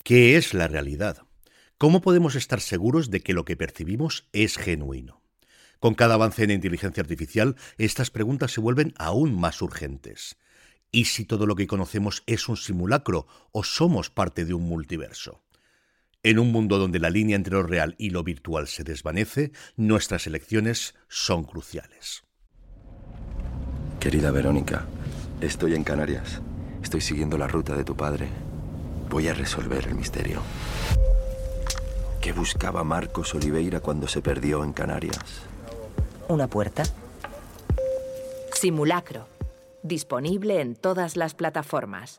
¿Qué es la realidad? ¿Cómo podemos estar seguros de que lo que percibimos es genuino? Con cada avance en inteligencia artificial, estas preguntas se vuelven aún más urgentes. ¿Y si todo lo que conocemos es un simulacro o somos parte de un multiverso? En un mundo donde la línea entre lo real y lo virtual se desvanece, nuestras elecciones son cruciales. Querida Verónica, estoy en Canarias. Estoy siguiendo la ruta de tu padre. Voy a resolver el misterio. ¿Qué buscaba Marcos Oliveira cuando se perdió en Canarias? ¿Una puerta? Simulacro. Disponible en todas las plataformas.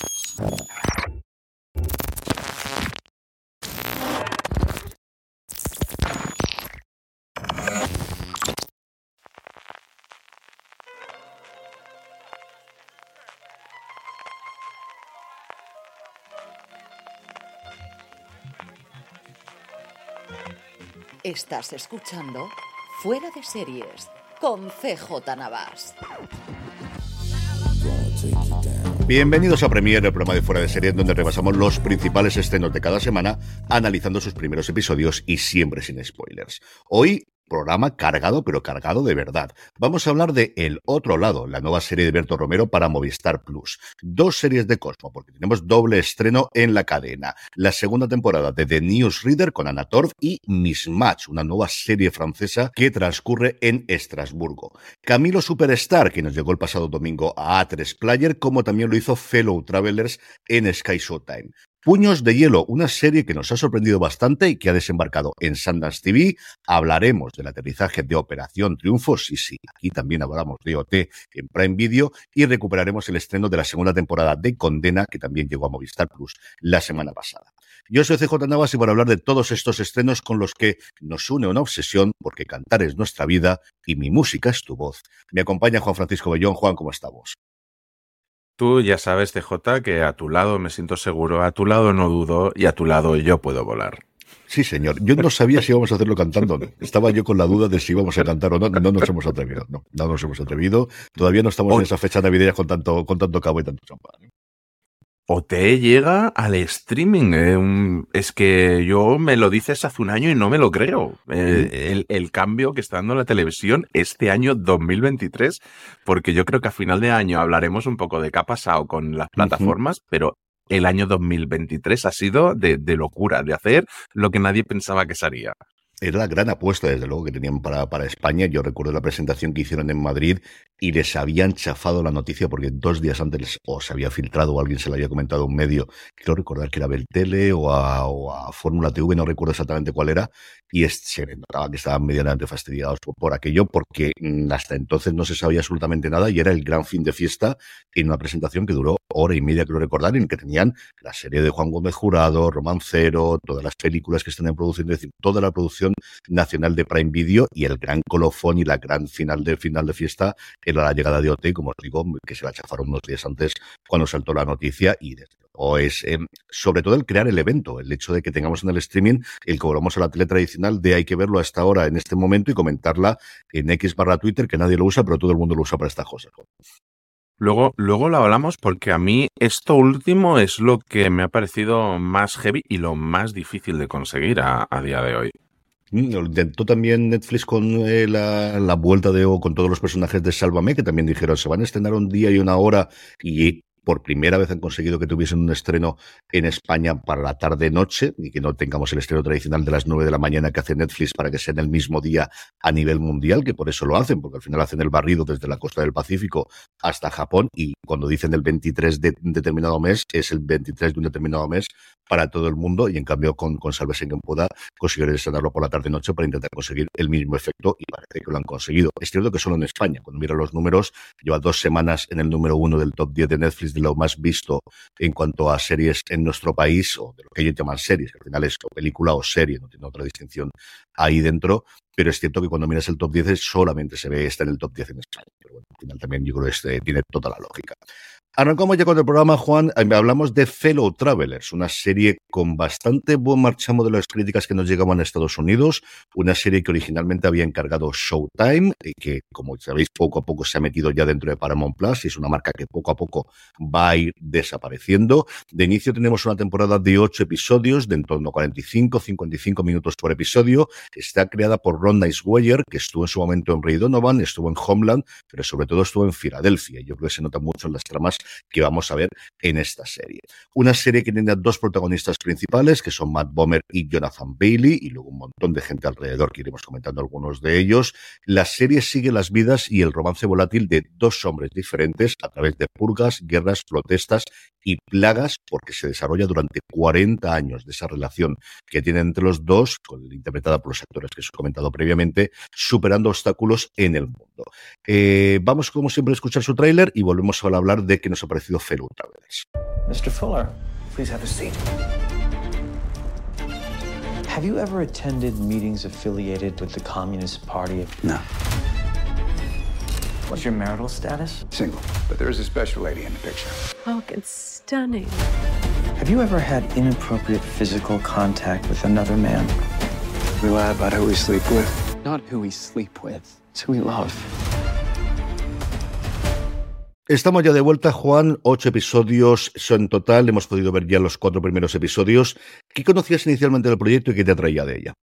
Estás escuchando Fuera de Series con CJ Navas. Bienvenidos a Premiere, el programa de Fuera de Series, donde repasamos los principales estrenos de cada semana, analizando sus primeros episodios y siempre sin spoilers. Hoy, programa cargado, pero cargado de verdad. Vamos a hablar de El Otro Lado, la nueva serie de Berto Romero para Movistar Plus. Dos series de Cosmo, porque tenemos doble estreno en la cadena. La segunda temporada de The Newsreader con Anna Torv y Mismatch, una nueva serie francesa que transcurre en Estrasburgo. Camilo Superstar, que nos llegó el pasado domingo a A3 Player, como también lo hizo Fellow Travelers en Sky Showtime. Puños de Hielo, una serie que nos ha sorprendido bastante y que ha desembarcado en Sundance TV. Hablaremos del aterrizaje de Operación Triunfo, sí, aquí también hablamos de OT en Prime Video, y recuperaremos el estreno de la segunda temporada de Condena, que también llegó a Movistar Plus la semana pasada. Yo soy CJ Navas y voy a hablar de todos estos estrenos con los que nos une una obsesión, porque cantar es nuestra vida y mi música es tu voz. Me acompaña Juan Francisco Bellón. Juan, ¿cómo estamos? Tú ya sabes, CJ, que a tu lado me siento seguro, a tu lado no dudo y a tu lado yo puedo volar. Sí, señor. Yo no sabía si íbamos a hacerlo cantando o no. Estaba yo con la duda de si íbamos a cantar o no. No nos hemos atrevido. No nos hemos atrevido. Todavía no estamos en esa fecha navideña con tanto cabo y tanto champán. OT llega al streaming. Es que yo me lo dices hace un año y no me lo creo. El cambio que está dando la televisión este año 2023, porque yo creo que a final de año hablaremos un poco de qué ha pasado con las plataformas, pero el año 2023 ha sido de locura, de hacer lo que nadie pensaba que se haría. Era la gran apuesta, desde luego, que tenían para España. Yo recuerdo la presentación que hicieron en Madrid y les habían chafado la noticia porque 2 días antes o se había filtrado o alguien se lo había comentado a un medio, quiero recordar que era Beltele o a Fórmula TV, no recuerdo exactamente cuál era, y se notaba que estaban medianamente fastidiados por aquello porque hasta entonces no se sabía absolutamente nada y era el gran fin de fiesta en una presentación que duró hora y media, creo recordar, en que tenían la serie de Juan Gómez Jurado, Romancero, todas las películas que están en producción, es decir, toda la producción nacional de Prime Video, y el gran colofón y la gran final de fiesta era la llegada de OT, como os digo, que se la chafaron unos días antes cuando saltó la noticia, y desde luego es sobre todo el crear el evento, el hecho de que tengamos en el streaming el que volvamos a la tele tradicional de hay que verlo hasta ahora en este momento y comentarla en X/Twitter, que nadie lo usa, pero todo el mundo lo usa para estas cosas. Luego lo hablamos porque a mí esto último es lo que me ha parecido más heavy y lo más difícil de conseguir a día de hoy. Lo intentó también Netflix con la vuelta con todos los personajes de Sálvame, que también dijeron se van a estrenar un día y una hora, y por primera vez han conseguido que tuviesen un estreno en España para la tarde-noche y que no tengamos el estreno tradicional de las 9 de la mañana que hace Netflix para que sea en el mismo día a nivel mundial, que por eso lo hacen, porque al final hacen el barrido desde la costa del Pacífico hasta Japón, y cuando dicen el 23 de un determinado mes, es el 23 de un determinado mes para todo el mundo, y en cambio con Sálvese quien pueda consiguieron estrenarlo por la tarde-noche para intentar conseguir el mismo efecto, y parece que lo han conseguido. Es cierto que solo en España, cuando miro los números, lleva 2 semanas en el número 1 del top 10 de Netflix de lo más visto en cuanto a series en nuestro país, o de lo que ellos llaman series, que al final es o película o serie, no tiene otra distinción ahí dentro, pero es cierto que cuando miras el top 10 solamente se ve está en el top 10 en España, pero bueno, al final también yo creo que tiene toda la lógica. Arrancamos ya con el programa, Juan. Hablamos de Fellow Travelers, una serie con bastante buen marchamo de las críticas que nos llegaban a Estados Unidos, una serie que originalmente había encargado Showtime y que, como sabéis, poco a poco se ha metido ya dentro de Paramount Plus y es una marca que poco a poco va a ir desapareciendo. De inicio tenemos una temporada de 8 episodios, de en torno a 45-55 minutos por episodio. Está creada por Ron Niceweyer, que estuvo en su momento en Ray Donovan, estuvo en Homeland, pero sobre todo estuvo en Filadelfia. Yo creo que se nota mucho en las tramas que vamos a ver en esta serie. Una serie que tiene a dos protagonistas principales, que son Matt Bomer y Jonathan Bailey, y luego un montón de gente alrededor, que iremos comentando algunos de ellos. La serie sigue las vidas y el romance volátil de dos hombres diferentes a través de purgas, guerras, protestas y plagas, porque se desarrolla durante 40 años de esa relación que tienen entre los dos, interpretada por los actores que os he comentado previamente, superando obstáculos en el mundo. Vamos, como siempre, a escuchar su tráiler y volvemos a hablar de qué nos ha parecido Fellow Travelers. Mr. Fuller, please have a seat. Have you ever attended meetings affiliated with the Communist Party? No. What's your marital status? Single. But there is a special lady in the picture. Oh, it's stunning. Have you ever had inappropriate physical contact with another man? We lie about who we sleep with. Not who we sleep with. It's who we love. Estamos ya de vuelta, Juan. 8 episodios son en total. Hemos podido ver ya los 4 primeros episodios. ¿Qué conocías inicialmente del proyecto y qué te atraía de ella?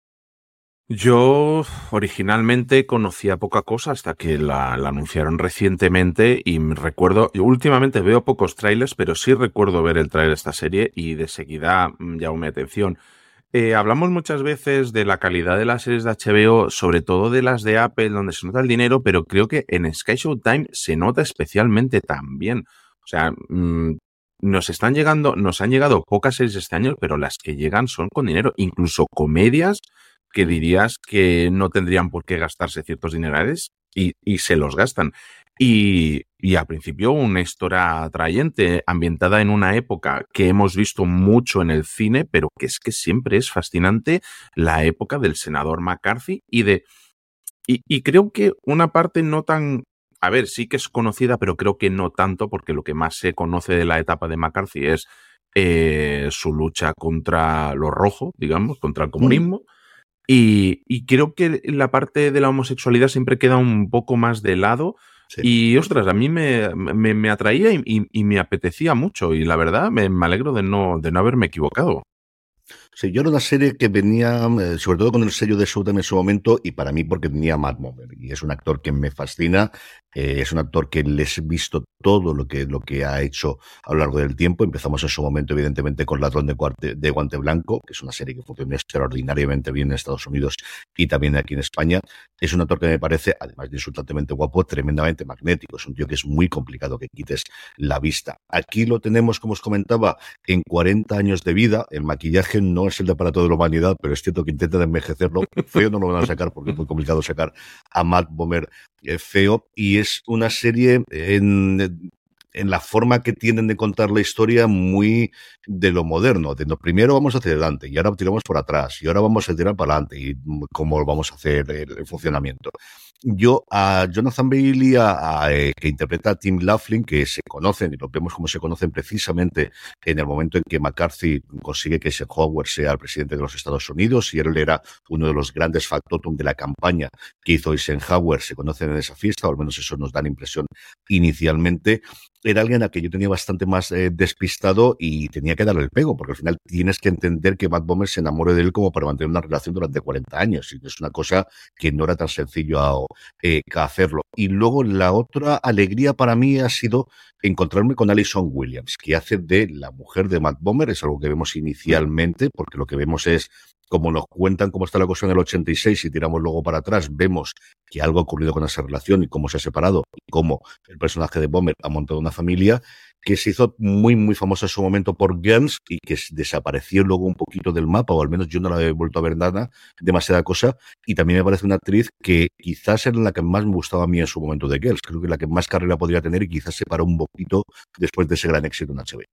Yo originalmente conocía poca cosa hasta que la anunciaron recientemente y recuerdo, yo últimamente veo pocos trailers, pero sí recuerdo ver el trailer de esta serie y de seguida llamó mi atención. Hablamos muchas veces de la calidad de las series de HBO, sobre todo de las de Apple, donde se nota el dinero, pero creo que en Sky Showtime se nota especialmente también. O sea, nos han llegado pocas series este año, pero las que llegan son con dinero, incluso comedias que dirías que no tendrían por qué gastarse ciertos dinerales y se los gastan. Y al principio una historia atrayente, ambientada en una época que hemos visto mucho en el cine, pero que es que siempre es fascinante, la época del senador McCarthy y creo que una parte no tan... A ver, sí que es conocida, pero creo que no tanto, porque lo que más se conoce de la etapa de McCarthy es su lucha contra lo rojo, digamos, contra el comunismo. Y creo que la parte de la homosexualidad siempre queda un poco más de lado. Sí. Y, ostras, a mí me atraía y me apetecía mucho. Y la verdad, me alegro de no haberme equivocado. Sí, yo era una serie que venía, sobre todo con el sello de Showtime en su momento, y para mí porque tenía a Matt Bomer, y es un actor que me fascina, es un actor que les he visto todo lo que ha hecho a lo largo del tiempo. Empezamos en su momento, evidentemente, con Ladrón de Guante Blanco, que es una serie que funciona extraordinariamente bien en Estados Unidos y también aquí en España. Es un actor que me parece, además de insultantemente guapo, tremendamente magnético. Es un tío que es muy complicado que quites la vista. Aquí lo tenemos, como os comentaba, en 40 años de vida. El maquillaje no es el de para toda la humanidad, pero es cierto que intenta de envejecerlo. Feo no lo van a sacar porque es muy complicado sacar a Matt Bomer feo, y es una serie en la forma que tienen de contar la historia muy de lo moderno, de primero vamos hacia adelante y ahora tiramos por atrás y ahora vamos a tirar para adelante y cómo vamos a hacer el funcionamiento. Yo a Jonathan Bailey, que interpreta a Tim Laughlin, que se conocen y lo vemos como se conocen precisamente en el momento en que McCarthy consigue que Eisenhower sea el presidente de los Estados Unidos, y él era uno de los grandes factotum de la campaña que hizo Eisenhower. Se conocen en esa fiesta, o al menos eso nos da la impresión inicialmente. Era alguien a que yo tenía bastante más despistado y tenía que darle el pego, porque al final tienes que entender que Matt Bomer se enamore de él como para mantener una relación durante 40 años, y es una cosa que no era tan sencillo que hacerlo. Y luego la otra alegría para mí ha sido encontrarme con Alison Williams, que hace de la mujer de Matt Bomer. Es algo que vemos inicialmente, porque lo que vemos es, como nos cuentan cómo está la cosa en el 86 y tiramos luego para atrás, vemos que algo ha ocurrido con esa relación y cómo se ha separado y cómo el personaje de Bomer ha montado una familia que se hizo muy, muy famosa en su momento por Girls y que desapareció luego un poquito del mapa, o al menos yo no la he vuelto a ver nada, demasiada cosa. Y también me parece una actriz que quizás era la que más me gustaba a mí en su momento de Girls. Creo que la que más carrera podría tener y quizás se paró un poquito después de ese gran éxito en HBO.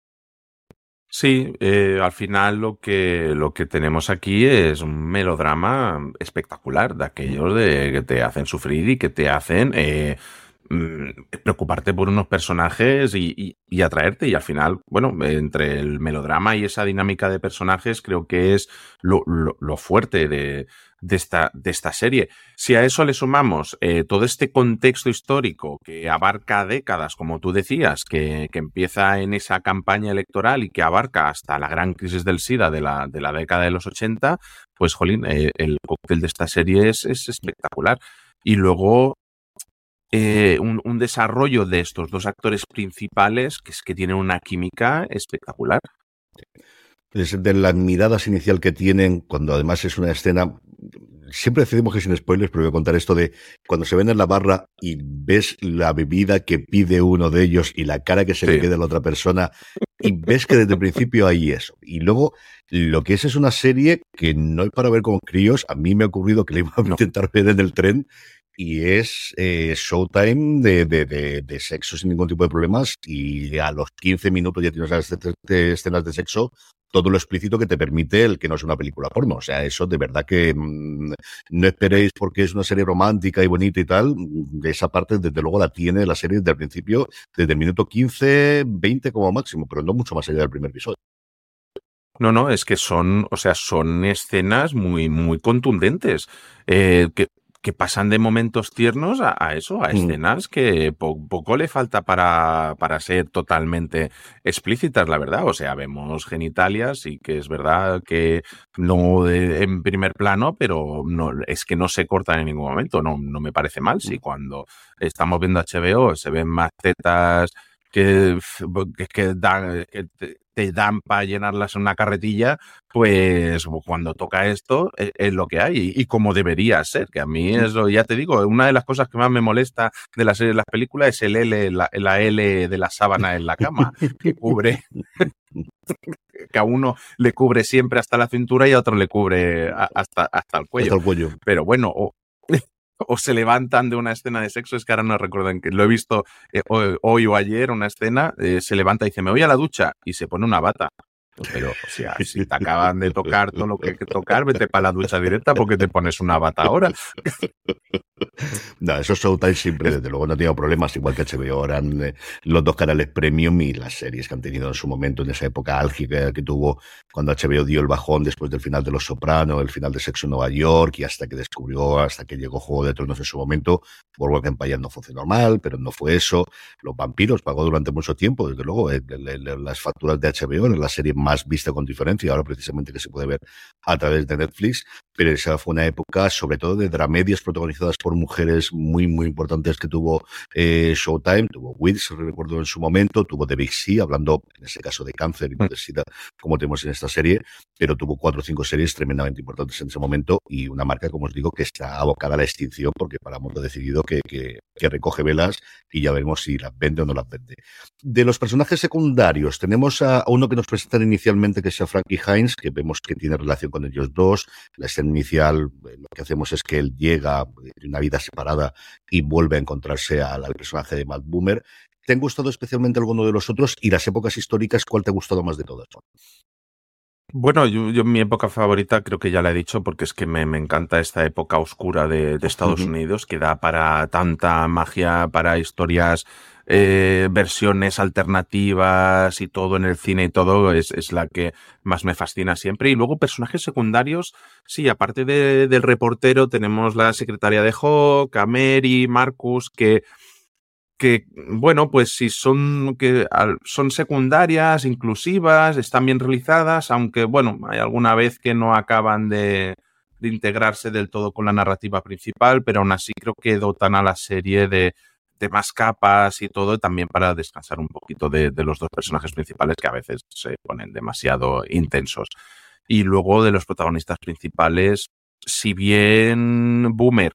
Sí, al final lo que tenemos aquí es un melodrama espectacular, de aquellos de que te hacen sufrir y que te hacen preocuparte por unos personajes y atraerte. Y al final, bueno, entre el melodrama y esa dinámica de personajes, creo que es lo fuerte de esta serie. Si a eso le sumamos todo este contexto histórico que abarca décadas, como tú decías, que empieza en esa campaña electoral y que abarca hasta la gran crisis del SIDA de la década de los 80, pues, jolín, el cóctel de esta serie es espectacular. Y luego un desarrollo de estos dos actores principales que tienen una química espectacular. De las miradas inicial que tienen, cuando además es una escena, siempre decidimos que sin spoilers, pero voy a contar esto de cuando se ven en la barra y ves la bebida que pide uno de ellos y la cara que se le queda a la otra persona y ves que desde el principio hay eso. Y luego lo que es una serie que no es para ver con críos. A mí me ha ocurrido que le iba a intentar ver en el tren y es Showtime de sexo sin ningún tipo de problemas, y a los 15 minutos ya tienes las escenas de sexo, todo lo explícito que te permite el que no es una película porno. O sea, eso de verdad que no esperéis porque es una serie romántica y bonita y tal. Esa parte desde luego la tiene la serie desde el principio, desde el minuto 15, 20 como máximo, pero no mucho más allá del primer episodio. No, es que son escenas muy, muy contundentes, que pasan de momentos tiernos a escenas que poco le falta para ser totalmente explícitas, la verdad. O sea, vemos genitalias y que es verdad que no en primer plano, pero no, es que no se cortan en ningún momento. No me parece mal si cuando estamos viendo HBO se ven más tetas que te dan para llenarlas en una carretilla, pues cuando toca esto es lo que hay y como debería ser, que a mí eso, ya te digo, una de las cosas que más me molesta de la serie de las películas es el L, la L de la sábana en la cama, que cubre, que a uno le cubre siempre hasta la cintura y a otro le cubre hasta el cuello. Hasta el cuello. Pero bueno, o se levantan de una escena de sexo, es que ahora no recuerdo en qué, lo he visto hoy o ayer, una escena, se levanta y dice, me voy a la ducha, y se pone una bata. Pero, o sea, si te acaban de tocar todo lo que hay que tocar, vete para la ducha directa porque te pones una bata ahora. No, esos Showtime siempre, desde luego, no ha tenido problemas, igual que HBO eran los dos canales premium y las series que han tenido en su momento, en esa época álgida que tuvo cuando HBO dio el bajón después del final de Los Soprano, el final de Sexo en Nueva York, y hasta que llegó Juego de Tronos en su momento. Boardwalk Empire no funcionó mal, pero no fue eso. Los Vampiros pagó durante mucho tiempo, desde luego, las facturas de HBO eran la serie más vista con diferencia, ahora precisamente que se puede ver a través de Netflix, pero esa fue una época sobre todo de dramedias protagonizadas por mujeres muy, muy importantes que tuvo Showtime. Tuvo Weeds, recuerdo en su momento, tuvo The Big C, hablando en ese caso de cáncer y de SIDA, como tenemos en esta serie, pero tuvo 4 o 5 series tremendamente importantes en ese momento y una marca, como os digo, que está abocada a la extinción porque Paramount ha decidido que recoge velas y ya veremos si las vende o no las vende. De los personajes secundarios, tenemos a uno que nos presentan inicialmente, que es a Frankie Hines, que vemos que tiene relación con ellos dos. La escena inicial, lo que hacemos es que él llega de una vida separada y vuelve a encontrarse al personaje de Matt Boomer. ¿Te han gustado especialmente alguno de los otros? Y las épocas históricas, ¿cuál te ha gustado más de todas? Bueno, yo mi época favorita creo que ya la he dicho porque es que me encanta esta época oscura de Estados Unidos, que da para tanta magia, para historias, versiones alternativas y todo en el cine y todo, es la que más me fascina siempre. Y luego personajes secundarios, sí, aparte del reportero tenemos la secretaria de Hawk, a Mary, Marcus, que bueno, pues sí son secundarias, inclusivas, están bien realizadas, aunque bueno, hay alguna vez que no acaban de integrarse del todo con la narrativa principal, pero aún así creo que dotan a la serie de más capas y todo, también para descansar un poquito de los dos personajes principales que a veces se ponen demasiado intensos. Y luego de los protagonistas principales, si bien Boomer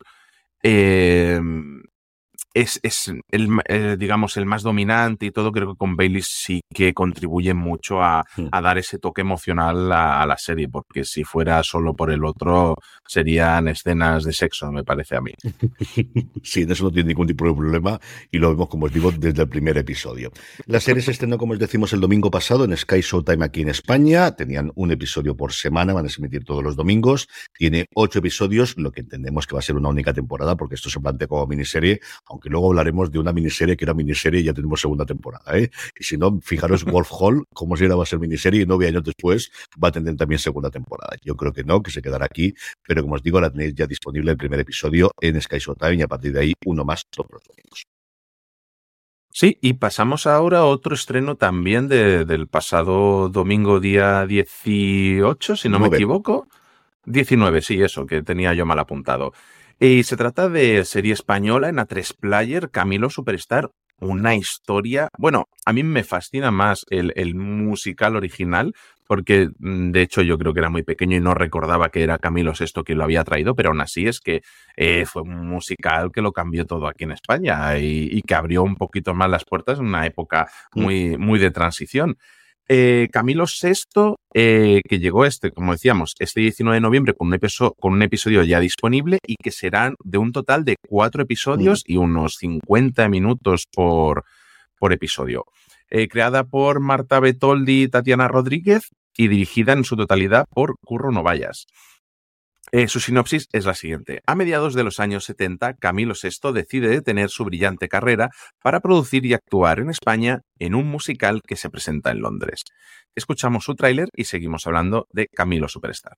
es digamos, el más dominante y todo, creo que con Bailey sí que contribuye mucho a dar ese toque emocional a la serie, porque si fuera solo por el otro serían escenas de sexo, me parece a mí. Sí, en eso no tiene ningún tipo de problema y lo vemos, como os digo, desde el primer episodio. La serie se estrenó, como os decimos, el domingo pasado en Sky Showtime aquí en España. Tenían un episodio por semana, van a emitir todos los domingos. Tiene 8 episodios, lo que entendemos que va a ser una única temporada, porque esto se plantea como miniserie, aunque aunque luego hablaremos de una miniserie que era miniserie y ya tenemos segunda temporada, ¿eh? Y si no, fijaros Wolf Hall, como si era va a ser miniserie y 9 años después va a tener también segunda temporada. Yo creo que no, que se quedará aquí, pero como os digo, la tenéis ya disponible el primer episodio en Sky Showtime y a partir de ahí uno más todos los domingos. Sí, y pasamos ahora a otro estreno también del pasado domingo día 18, si no me equivoco. 19, sí, eso, que tenía yo mal apuntado. Y se trata de serie española en A3 Player, Camilo Superstar, una historia... Bueno, a mí me fascina más el musical original, porque de hecho yo creo que era muy pequeño y no recordaba que era Camilo VI quien lo había traído, pero aún así es que fue un musical que lo cambió todo aquí en España y que abrió un poquito más las puertas en una época muy de transición. Camilo VI, que llegó como decíamos, este 19 de noviembre con un episodio ya disponible y que serán de un total de 4 episodios y unos 50 minutos por episodio. Creada por Marta Betoldi y Tatiana Rodríguez y dirigida en su totalidad por Curro Novallas. Su sinopsis es la siguiente. A mediados de los años 70, Camilo VI decide detener su brillante carrera para producir y actuar en España en un musical que se presenta en Londres. Escuchamos su tráiler y seguimos hablando de Camilo Superstar.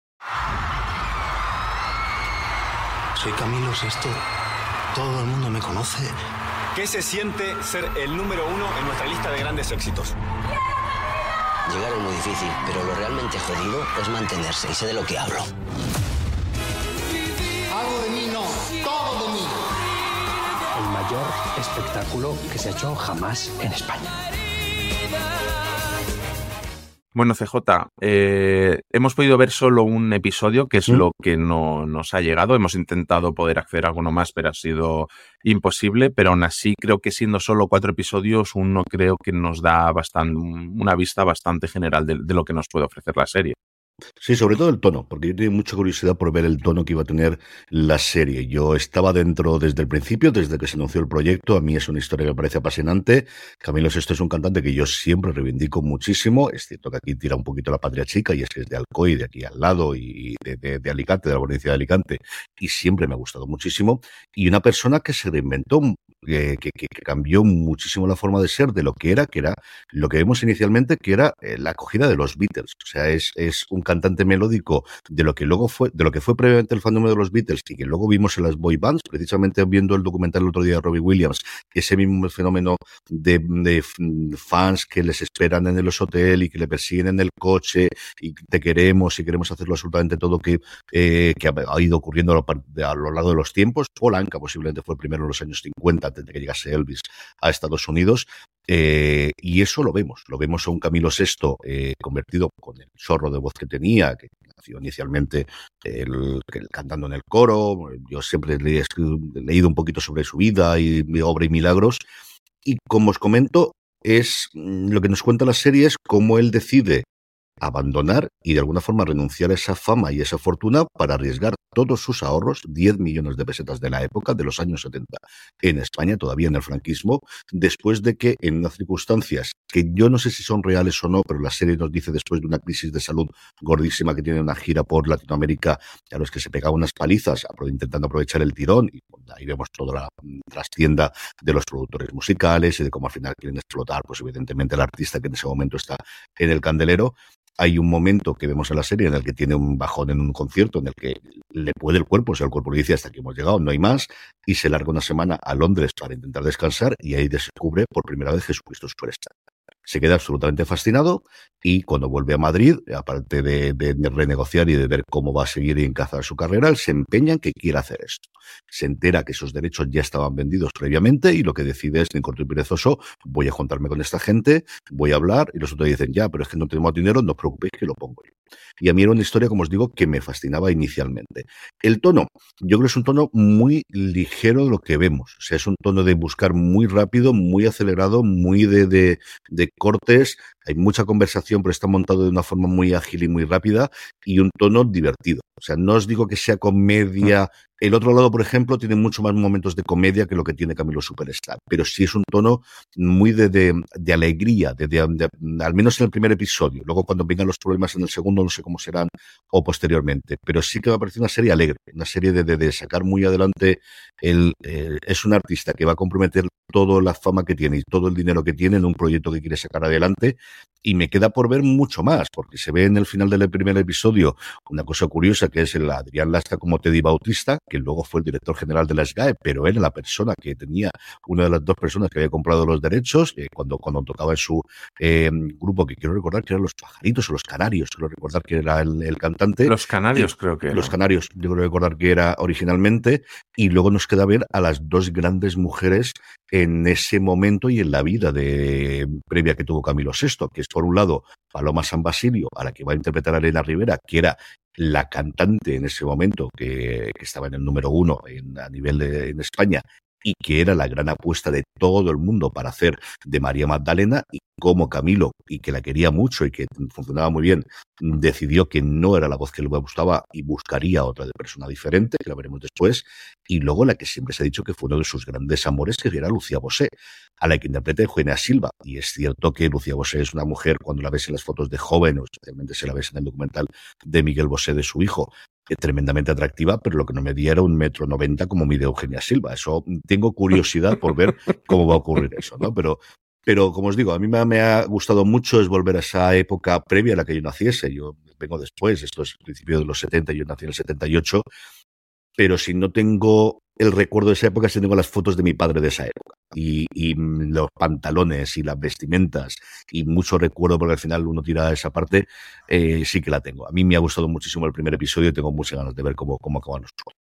Soy Camilo VI. Todo el mundo me conoce. ¿Qué se siente ser el número 1 en nuestra lista de grandes éxitos? Llegar es muy difícil, pero lo realmente jodido es mantenerse y sé de lo que hablo. Algo de mí no, todo de mí. El mayor espectáculo que se ha hecho jamás en España. Bueno, CJ, hemos podido ver solo un episodio, que es lo que no nos ha llegado. Hemos intentado poder acceder a alguno más, pero ha sido imposible. Pero aún así, creo que siendo solo 4 episodios, uno creo que nos da una vista bastante general de lo que nos puede ofrecer la serie. Sí, sobre todo el tono, porque yo tenía mucha curiosidad por ver el tono que iba a tener la serie. Yo estaba dentro desde el principio, desde que se anunció el proyecto. A mí es una historia que me parece apasionante. Camilo VI es un cantante que yo siempre reivindico muchísimo. Es cierto que aquí tira un poquito la patria chica, y es que es de Alcoy, de aquí al lado, y de Alicante, de la provincia de Alicante, y siempre me ha gustado muchísimo. Y una persona que se reinventó, que cambió muchísimo la forma de ser de lo que era lo que vemos inicialmente, que era la acogida de los Beatles. O sea, es un cantante melódico de lo que fue previamente el fandom de los Beatles y que luego vimos en las boy bands, precisamente viendo el documental el otro día de Robbie Williams, ese mismo fenómeno de fans que les esperan en el hotel y que le persiguen en el coche y te queremos y queremos hacerlo absolutamente todo que ha ido ocurriendo a lo largo de los tiempos. Paul Anka posiblemente fue el primero en los años 50, antes de que llegase Elvis a Estados Unidos. Y eso lo vemos a un Camilo VI convertido con el chorro de voz que tenía, que nació inicialmente cantando en el coro. Yo siempre he leído un poquito sobre su vida y obra y milagros, y como os comento, es lo que nos cuenta la serie es cómo él decide abandonar y de alguna forma renunciar a esa fama y esa fortuna para arriesgar todos sus ahorros, 10 millones de pesetas de la época, de los años 70, en España, todavía en el franquismo, después de que en unas circunstancias que yo no sé si son reales o no, pero la serie nos dice después de una crisis de salud gordísima que tiene una gira por Latinoamérica, a los que se pegaba unas palizas intentando aprovechar el tirón, y ahí vemos toda la trastienda de los productores musicales y de cómo al final quieren explotar, pues evidentemente el artista que en ese momento está en el candelero. Hay un momento que vemos en la serie en el que tiene un bajón en un concierto, en el que le puede el cuerpo, o sea, el cuerpo le dice hasta aquí hemos llegado, no hay más, y se larga una semana a Londres para intentar descansar, y ahí descubre por primera vez Jesucristo Superstar. Se queda absolutamente fascinado, y cuando vuelve a Madrid, aparte de renegociar y de ver cómo va a seguir y encazar su carrera, él se empeña en que quiere hacer esto. Se entera que esos derechos ya estaban vendidos previamente y lo que decide es, en corto y perezoso, voy a juntarme con esta gente, voy a hablar, y los otros dicen, ya, pero es que no tenemos dinero, no os preocupéis que lo pongo yo. Y a mí era una historia, como os digo, que me fascinaba inicialmente. El tono, yo creo que es un tono muy ligero de lo que vemos. O sea, es un tono de buscar muy rápido, muy acelerado, muy de cortes, Hay mucha conversación, pero está montado de una forma muy ágil y muy rápida y un tono divertido. O sea, no os digo que sea comedia. El otro lado, por ejemplo, tiene mucho más momentos de comedia que lo que tiene Camilo Superstar, pero sí es un tono muy de alegría, al menos en el primer episodio. Luego, cuando vengan los problemas en el segundo, no sé cómo serán o posteriormente, pero sí que me parece una serie alegre, una serie de sacar muy adelante. Es un artista que va a comprometer toda la fama que tiene y todo el dinero que tiene en un proyecto que quiere sacar adelante, y me queda por ver mucho más, porque se ve en el final del primer episodio una cosa curiosa, que es el Adrián Lastra como Teddy Bautista, que luego fue el director general de la SGAE, pero era la persona que tenía, una de las dos personas que había comprado los derechos, cuando tocaba en su grupo, que quiero recordar que eran Los Pajaritos o Los Canarios, quiero recordar que era el cantante. Los Canarios, creo que era. Los Canarios, yo creo recordar que era originalmente, y luego nos queda ver a las dos grandes mujeres en ese momento y en la vida previa que tuvo Camilo VI, que es por un lado Paloma San Basilio, a la que va a interpretar a Elena Rivera, que era la cantante en ese momento que estaba en el número 1 a nivel en España, y que era la gran apuesta de todo el mundo para hacer de María Magdalena, y como Camilo, y que la quería mucho y que funcionaba muy bien, decidió que no era la voz que le gustaba y buscaría otra de persona diferente, que la veremos después. Y luego la que siempre se ha dicho que fue uno de sus grandes amores, que era Lucía Bosé, a la que interpreta Eugenia Silva. Y es cierto que Lucía Bosé es una mujer, cuando la ves en las fotos de joven, o especialmente si la ves en el documental de Miguel Bosé de su hijo, tremendamente atractiva, pero lo que no me diera 1,90 m como mide Eugenia Silva. Eso, tengo curiosidad por ver cómo va a ocurrir eso, ¿no? Pero como os digo, a mí me ha gustado mucho es volver a esa época previa a la que yo naciese. Yo vengo después, esto es el principio de los 70, yo nací en el 78, pero si no tengo el recuerdo de esa época, sí tengo las fotos de mi padre de esa época. Y los pantalones y las vestimentas y mucho recuerdo, porque al final uno tira esa parte, sí que la tengo. A mí me ha gustado muchísimo el primer episodio y tengo muchas ganas de ver cómo acaban los juegos.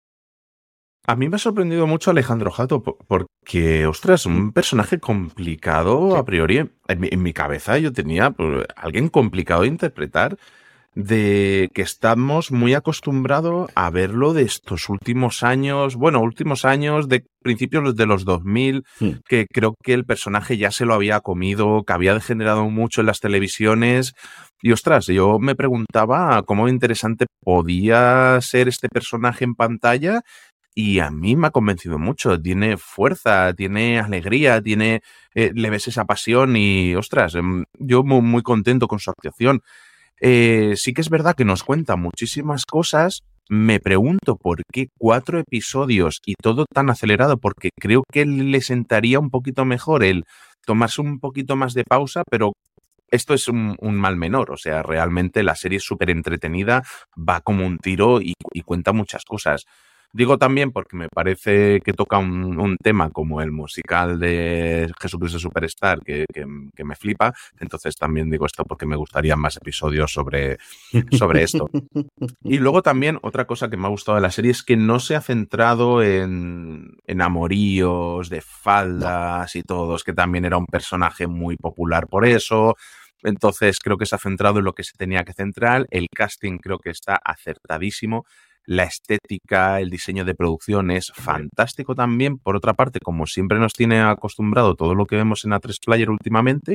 A mí me ha sorprendido mucho Alejandro Jato porque, ostras, un personaje complicado a priori. En mi cabeza yo tenía alguien complicado de interpretar, de que estamos muy acostumbrados a verlo de estos últimos años, de principios de los 2000, que creo que el personaje ya se lo había comido, que había degenerado mucho en las televisiones. Y ostras, yo me preguntaba cómo interesante podía ser este personaje en pantalla. Y a mí me ha convencido mucho. Tiene fuerza, tiene alegría, le ves esa pasión y, ostras, yo muy contento con su actuación. Sí que es verdad que nos cuenta muchísimas cosas. Me pregunto por qué 4 episodios y todo tan acelerado, porque creo que le sentaría un poquito mejor el tomarse un poquito más de pausa, pero esto es un mal menor. O sea, realmente la serie es súper entretenida, va como un tiro y cuenta muchas cosas. Digo también porque me parece que toca un tema como el musical de Jesucristo Superstar que me flipa. Entonces también digo esto porque me gustarían más episodios sobre esto. Y luego también otra cosa que me ha gustado de la serie es que no se ha centrado en amoríos de faldas y todos, que también era un personaje muy popular por eso. Entonces creo que se ha centrado en lo que se tenía que centrar. El casting creo que está acertadísimo. La estética, el diseño de producción es fantástico también. Por otra parte, como siempre nos tiene acostumbrado todo lo que vemos en A3 Player últimamente.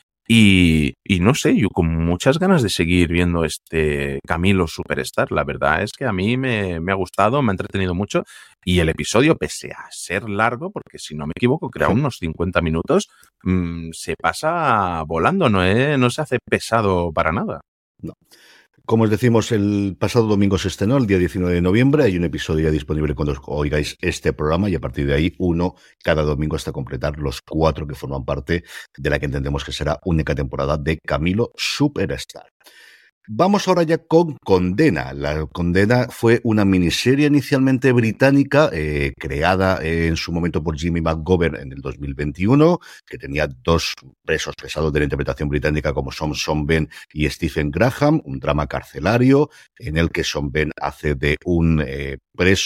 Y no sé, yo con muchas ganas de seguir viendo este Camilo Superstar. La verdad es que a mí me ha gustado, me ha entretenido mucho. Y el episodio, pese a ser largo, porque si no me equivoco, que era unos 50 minutos, se pasa volando, no se hace pesado para nada. No. Como os decimos, el pasado domingo se estrenó, el día 19 de noviembre. Hay un episodio ya disponible cuando oigáis este programa, y a partir de ahí uno cada domingo hasta completar los 4 que forman parte de la que entendemos que será única temporada de Camilo Superstar. Vamos ahora ya con Condena. La Condena fue una miniserie inicialmente británica, creada en su momento por Jimmy McGovern en el 2021, que tenía 2 pesos pesados de la interpretación británica como son Sean Penn y Stephen Graham, un drama carcelario en el que Sean Penn hace de un preso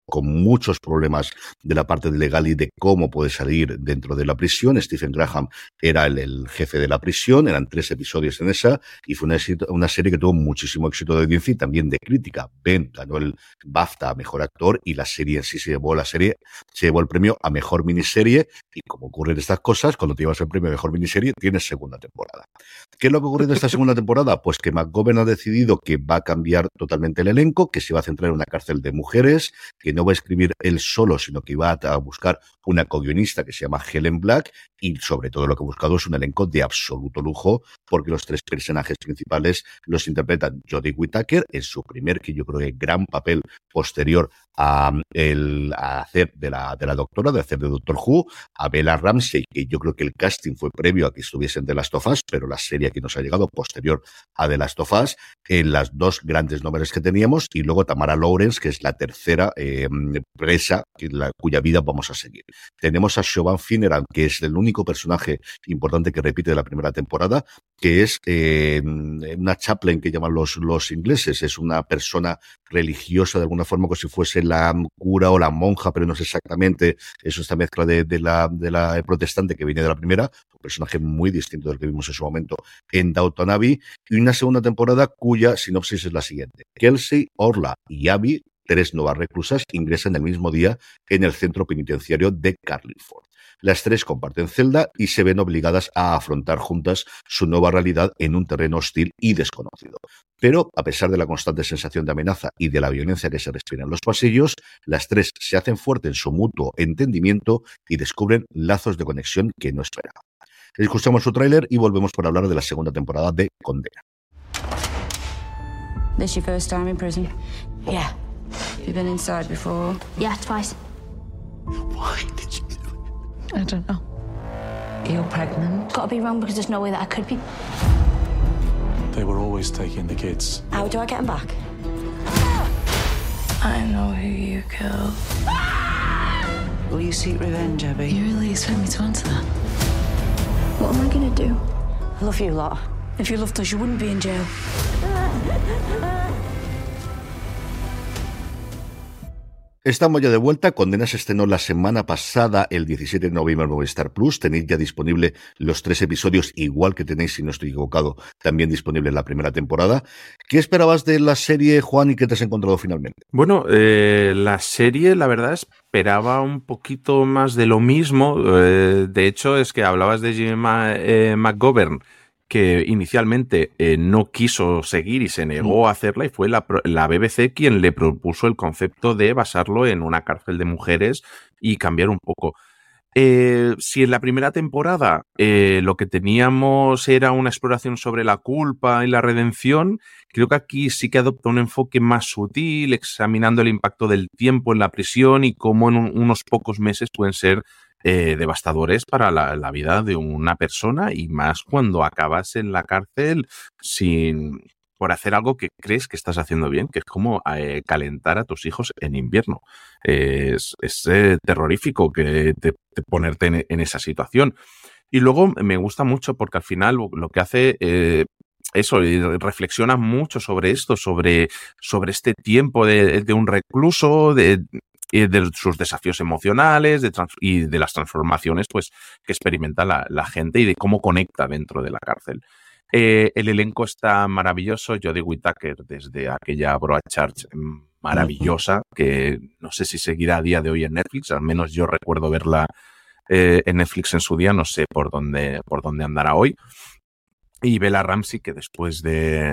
con muchos problemas de la parte legal y de cómo puede salir dentro de la prisión. Stephen Graham era el jefe de la prisión, eran 3 episodios en esa, y fue una serie que tuvo muchísimo éxito de audiencia y también de crítica. Ben ganó el BAFTA a Mejor Actor y la serie en sí se llevó el premio a Mejor Miniserie, y como ocurren estas cosas, cuando te llevas el premio a Mejor Miniserie, tienes segunda temporada. ¿Qué es lo que ha ocurrido en esta segunda temporada? Pues que McGovern ha decidido que va a cambiar totalmente el elenco, que se va a centrar en una cárcel de mujeres, que no va a escribir él solo, sino que va a buscar una co-guionista que se llama Helen Black, y sobre todo lo que ha buscado es un elenco de absoluto lujo, porque los 3 personajes principales los interpretan Jodie Whittaker en su primer, que yo creo que gran papel posterior a hacer de la doctora, de hacer de Doctor Who, a Bella Ramsey, que yo creo que el casting fue previo a que estuviesen The Last of Us, pero la serie aquí nos ha llegado posterior a The Last of Us, en las 2 grandes nombres que teníamos, y luego Tamara Lawrence, que es la tercera presa cuya vida vamos a seguir. Tenemos a Siobhan Finneran, que es el único personaje importante que repite de la primera temporada, que es una chaplain que llaman los ingleses, es una persona religiosa de alguna forma, como si fuese la cura o la monja, pero no es exactamente, eso, esta mezcla de la protestante que viene de la primera, un personaje muy distinto del que vimos en su momento en Downton Abbey, y una segunda temporada cuya sinopsis es la siguiente: Kelsey, Orla y Abby, 3 nuevas reclusas, ingresan el mismo día en el centro penitenciario de Carlingford. Las 3 comparten celda y se ven obligadas a afrontar juntas su nueva realidad en un terreno hostil y desconocido. Pero, a pesar de la constante sensación de amenaza y de la violencia que se respira en los pasillos, las 3 se hacen fuertes en su mutuo entendimiento y descubren lazos de conexión que no esperaban. Escuchamos su tráiler y volvemos para hablar de la segunda temporada de Condena. This your first time in prison? Yeah. You've been inside before? Yeah, twice. Why did you do it? I don't know. You're pregnant? Gotta be wrong because there's no way that I could be. They were always taking the kids. How do I get them back? I know who you killed. Will you seek revenge, Abby? You really expect me to answer that? What am I gonna do? I love you a lot. If you loved us, you wouldn't be in jail. Estamos ya de vuelta. Condena se estrenó la semana pasada, el 17 de noviembre en Movistar Plus. Tenéis ya disponible los 3 episodios, igual que tenéis, si no estoy equivocado, también disponible en la primera temporada. ¿Qué esperabas de la serie, Juan, y qué te has encontrado finalmente? Bueno, la serie, la verdad, esperaba un poquito más de lo mismo. De hecho, es que hablabas de Jim McGovern, que inicialmente no quiso seguir y se negó a hacerla, y fue la BBC quien le propuso el concepto de basarlo en una cárcel de mujeres y cambiar un poco. Si en la primera temporada lo que teníamos era una exploración sobre la culpa y la redención, creo que aquí sí que adopta un enfoque más sutil, examinando el impacto del tiempo en la prisión y cómo en unos pocos meses pueden ser devastadores para la vida de una persona, y más cuando acabas en la cárcel por hacer algo que crees que estás haciendo bien, que es como calentar a tus hijos en invierno. Es terrorífico que ponerte en esa situación. Y luego me gusta mucho porque al final lo que hace eso, reflexiona mucho sobre esto, sobre este tiempo de un recluso, de sus desafíos emocionales y de las transformaciones pues que experimenta la gente y de cómo conecta dentro de la cárcel. El elenco está maravilloso. Jodie Whittaker, desde aquella Broadchurch maravillosa, que no sé si seguirá a día de hoy en Netflix, al menos yo recuerdo verla en Netflix en su día, no sé por dónde andará hoy. Y Bella Ramsey, que después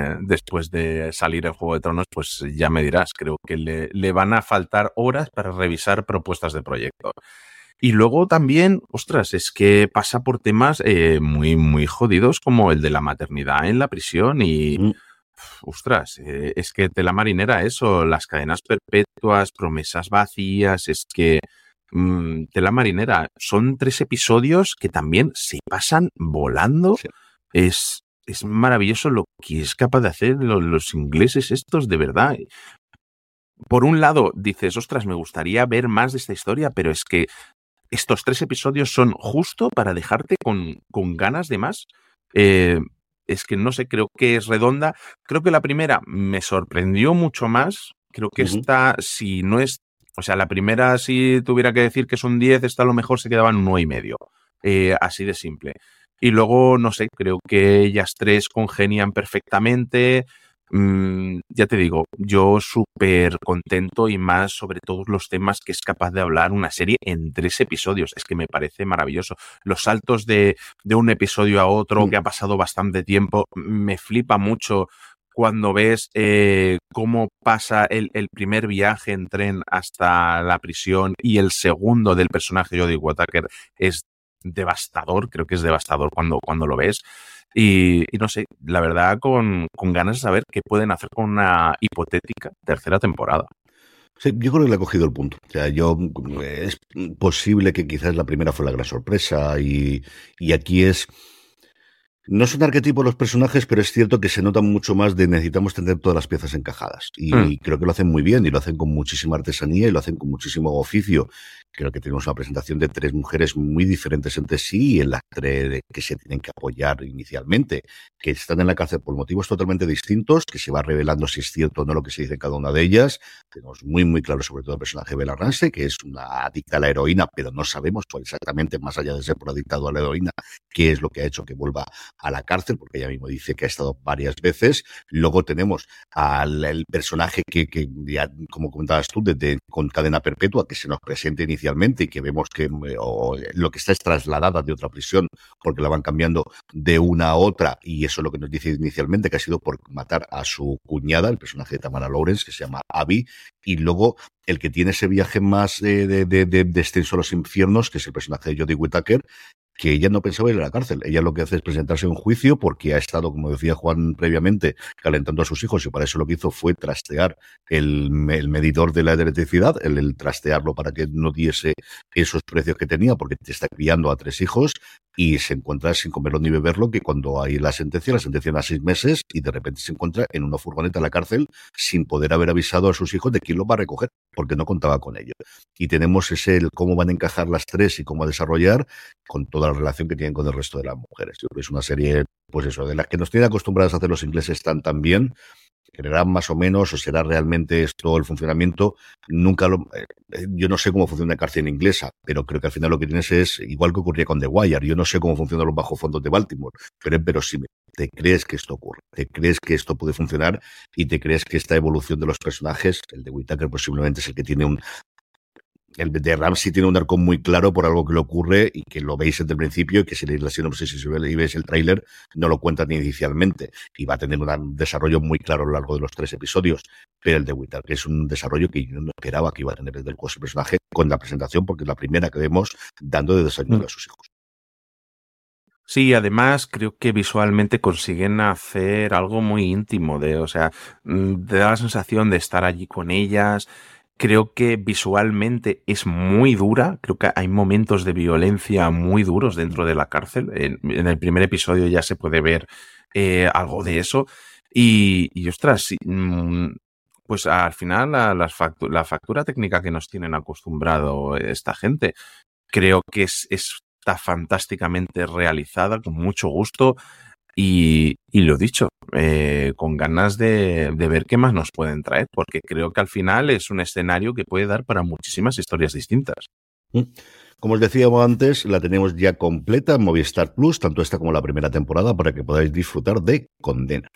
de salir en Juego de Tronos, pues ya me dirás, creo que le van a faltar horas para revisar propuestas de proyecto. Y luego también, ostras, es que pasa por temas muy, muy jodidos, como el de la maternidad en la prisión y, ostras, es que tela marinera eso, las cadenas perpetuas, promesas vacías, es que tela marinera. Son 3 episodios que también se pasan volando. Sí. Es maravilloso lo que es capaz de hacer los ingleses estos, de verdad. Por un lado dices, ostras, me gustaría ver más de esta historia, pero es que estos 3 episodios son justo para dejarte con ganas de más. Es que no sé, creo que es redonda. Creo que la primera me sorprendió mucho más. Creo que esta, si no es O sea, la primera, si tuviera que decir que es un 10, esta a lo mejor se quedaba en un 9,5. Así de simple. Y luego, no sé, creo que ellas tres congenian perfectamente. Ya te digo, yo súper contento y más sobre todos los temas que es capaz de hablar una serie en 3 episodios. Es que me parece maravilloso. Los saltos de un episodio a otro, que ha pasado bastante tiempo, me flipa mucho cuando ves cómo pasa el primer viaje en tren hasta la prisión y el segundo del personaje Jodie Whittaker es devastador, creo que es devastador cuando lo ves. Y no sé, la verdad con ganas de saber qué pueden hacer con una hipotética tercera temporada. Sí, yo creo que le ha cogido el punto. O sea, es posible que quizás la primera fue la gran sorpresa y aquí es... No son arquetipos los personajes, pero es cierto que se nota mucho más de necesitamos tener todas las piezas encajadas. Y creo que lo hacen muy bien y lo hacen con muchísima artesanía y lo hacen con muchísimo oficio. Creo que tenemos una presentación de 3 mujeres muy diferentes entre sí y en las 3 que se tienen que apoyar inicialmente, que están en la cárcel por motivos totalmente distintos, que se va revelando si es cierto o no lo que se dice cada una de ellas. Tenemos muy, muy claro sobre todo el personaje de Bella Ramsey, que es una adicta a la heroína, pero no sabemos cuál exactamente, más allá de ser por adictado a la heroína, qué es lo que ha hecho que vuelva a la cárcel, porque ella mismo dice que ha estado varias veces. Luego tenemos al personaje que ya, como comentabas tú, con cadena perpetua, que se nos presenta inicialmente y que vemos que lo que está es trasladada de otra prisión, porque la van cambiando de una a otra, y eso es lo que nos dice inicialmente, que ha sido por matar a su cuñada, el personaje de Tamara Lawrence, que se llama Abby, y luego el que tiene ese viaje más de descenso a los infiernos, que es el personaje de Jodie Whittaker, que ella no pensaba ir a la cárcel. Ella lo que hace es presentarse en un juicio porque ha estado, como decía Juan previamente, calentando a sus hijos, y para eso lo que hizo fue trastear el medidor de la electricidad, el trastearlo para que no diese esos precios que tenía, porque te está criando a 3 hijos y se encuentra sin comerlo ni beberlo, que cuando hay la sentencian a 6 meses y de repente se encuentra en una furgoneta en la cárcel sin poder haber avisado a sus hijos de quién lo va a recoger, porque no contaba con ello. Y tenemos cómo van a encajar las 3 y cómo a desarrollar con toda la relación que tienen con el resto de las mujeres. Yo creo que es una serie, pues eso, de las que nos tienen acostumbrados a hacer los ingleses tan bien, creerán más o menos, o será realmente esto el funcionamiento. Yo no sé cómo funciona la cárcel inglesa, pero creo que al final lo que tienes es igual que ocurría con The Wire. Yo no sé cómo funcionan los bajos-fondos de Baltimore, pero es verosímil. Te crees que esto ocurre, te crees que esto puede funcionar y te crees que esta evolución de los personajes, el de Whittaker posiblemente es el que tiene el de Ramsey tiene un arco muy claro por algo que le ocurre y que lo veis desde el principio, y que si leéis la sinopsis y veis el tráiler no lo cuentan inicialmente, y va a tener un desarrollo muy claro a lo largo de los 3 episodios, pero el de Whittaker es un desarrollo que yo no esperaba que iba a tener desde el personaje con la presentación, porque es la primera que vemos dando de desayuno a sus hijos. Sí, además creo que visualmente consiguen hacer algo muy íntimo, o sea, te da la sensación de estar allí con ellas. Creo que visualmente es muy dura, creo que hay momentos de violencia muy duros dentro de la cárcel. En el primer episodio ya se puede ver algo de eso. Y ostras, pues al final la factura técnica que nos tienen acostumbrado esta gente, creo que está fantásticamente realizada, con mucho gusto. Y lo dicho, con ganas de ver qué más nos pueden traer, porque creo que al final es un escenario que puede dar para muchísimas historias distintas. Como os decíamos antes, la tenemos ya completa en Movistar Plus, tanto esta como la primera temporada, para que podáis disfrutar de Condena.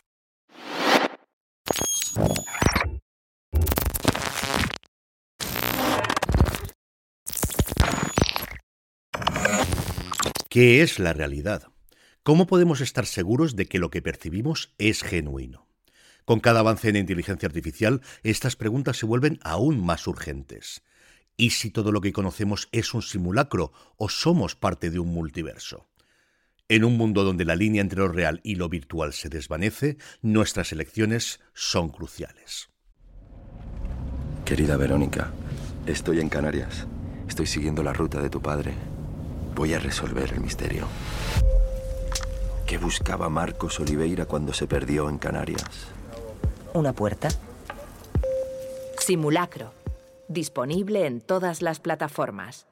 ¿Qué es la realidad? ¿Cómo podemos estar seguros de que lo que percibimos es genuino? Con cada avance en inteligencia artificial, estas preguntas se vuelven aún más urgentes. ¿Y si todo lo que conocemos es un simulacro o somos parte de un multiverso? En un mundo donde la línea entre lo real y lo virtual se desvanece, nuestras elecciones son cruciales. Querida Verónica, estoy en Canarias. Estoy siguiendo la ruta de tu padre. Voy a resolver el misterio. ¿Qué buscaba Marcos Oliveira cuando se perdió en Canarias? ¿Una puerta? Simulacro. Disponible en todas las plataformas.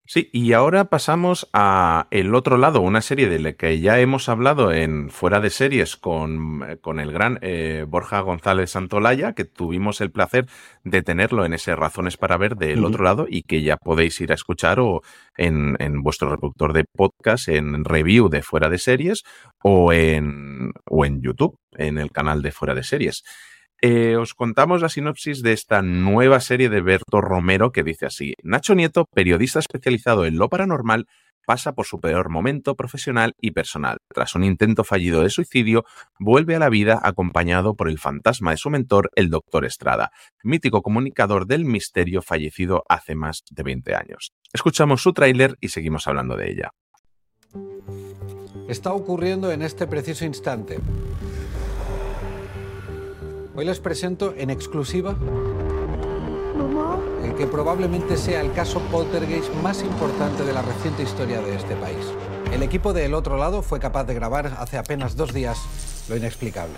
Sí, y ahora pasamos a El otro lado, una serie de la que ya hemos hablado en Fuera de Series con el gran Borja González Santolaya, que tuvimos el placer de tenerlo en ese Razones para Ver del otro lado y que ya podéis ir a escuchar o en vuestro reproductor de podcast, en review de Fuera de Series o en YouTube, en el canal de Fuera de Series. Os contamos la sinopsis de esta nueva serie de Berto Romero que dice así: Nacho Nieto, periodista especializado en lo paranormal, pasa por su peor momento profesional y personal. Tras un intento fallido de suicidio, vuelve a la vida acompañado por el fantasma de su mentor, el Dr. Estrada, mítico comunicador del misterio fallecido hace más de 20 años. Escuchamos su tráiler y seguimos hablando de ella. Está ocurriendo en este preciso instante. Hoy les presento en exclusiva el que probablemente sea el caso poltergeist más importante de la reciente historia de este país. El equipo de El otro lado fue capaz de grabar hace apenas 2 días lo inexplicable.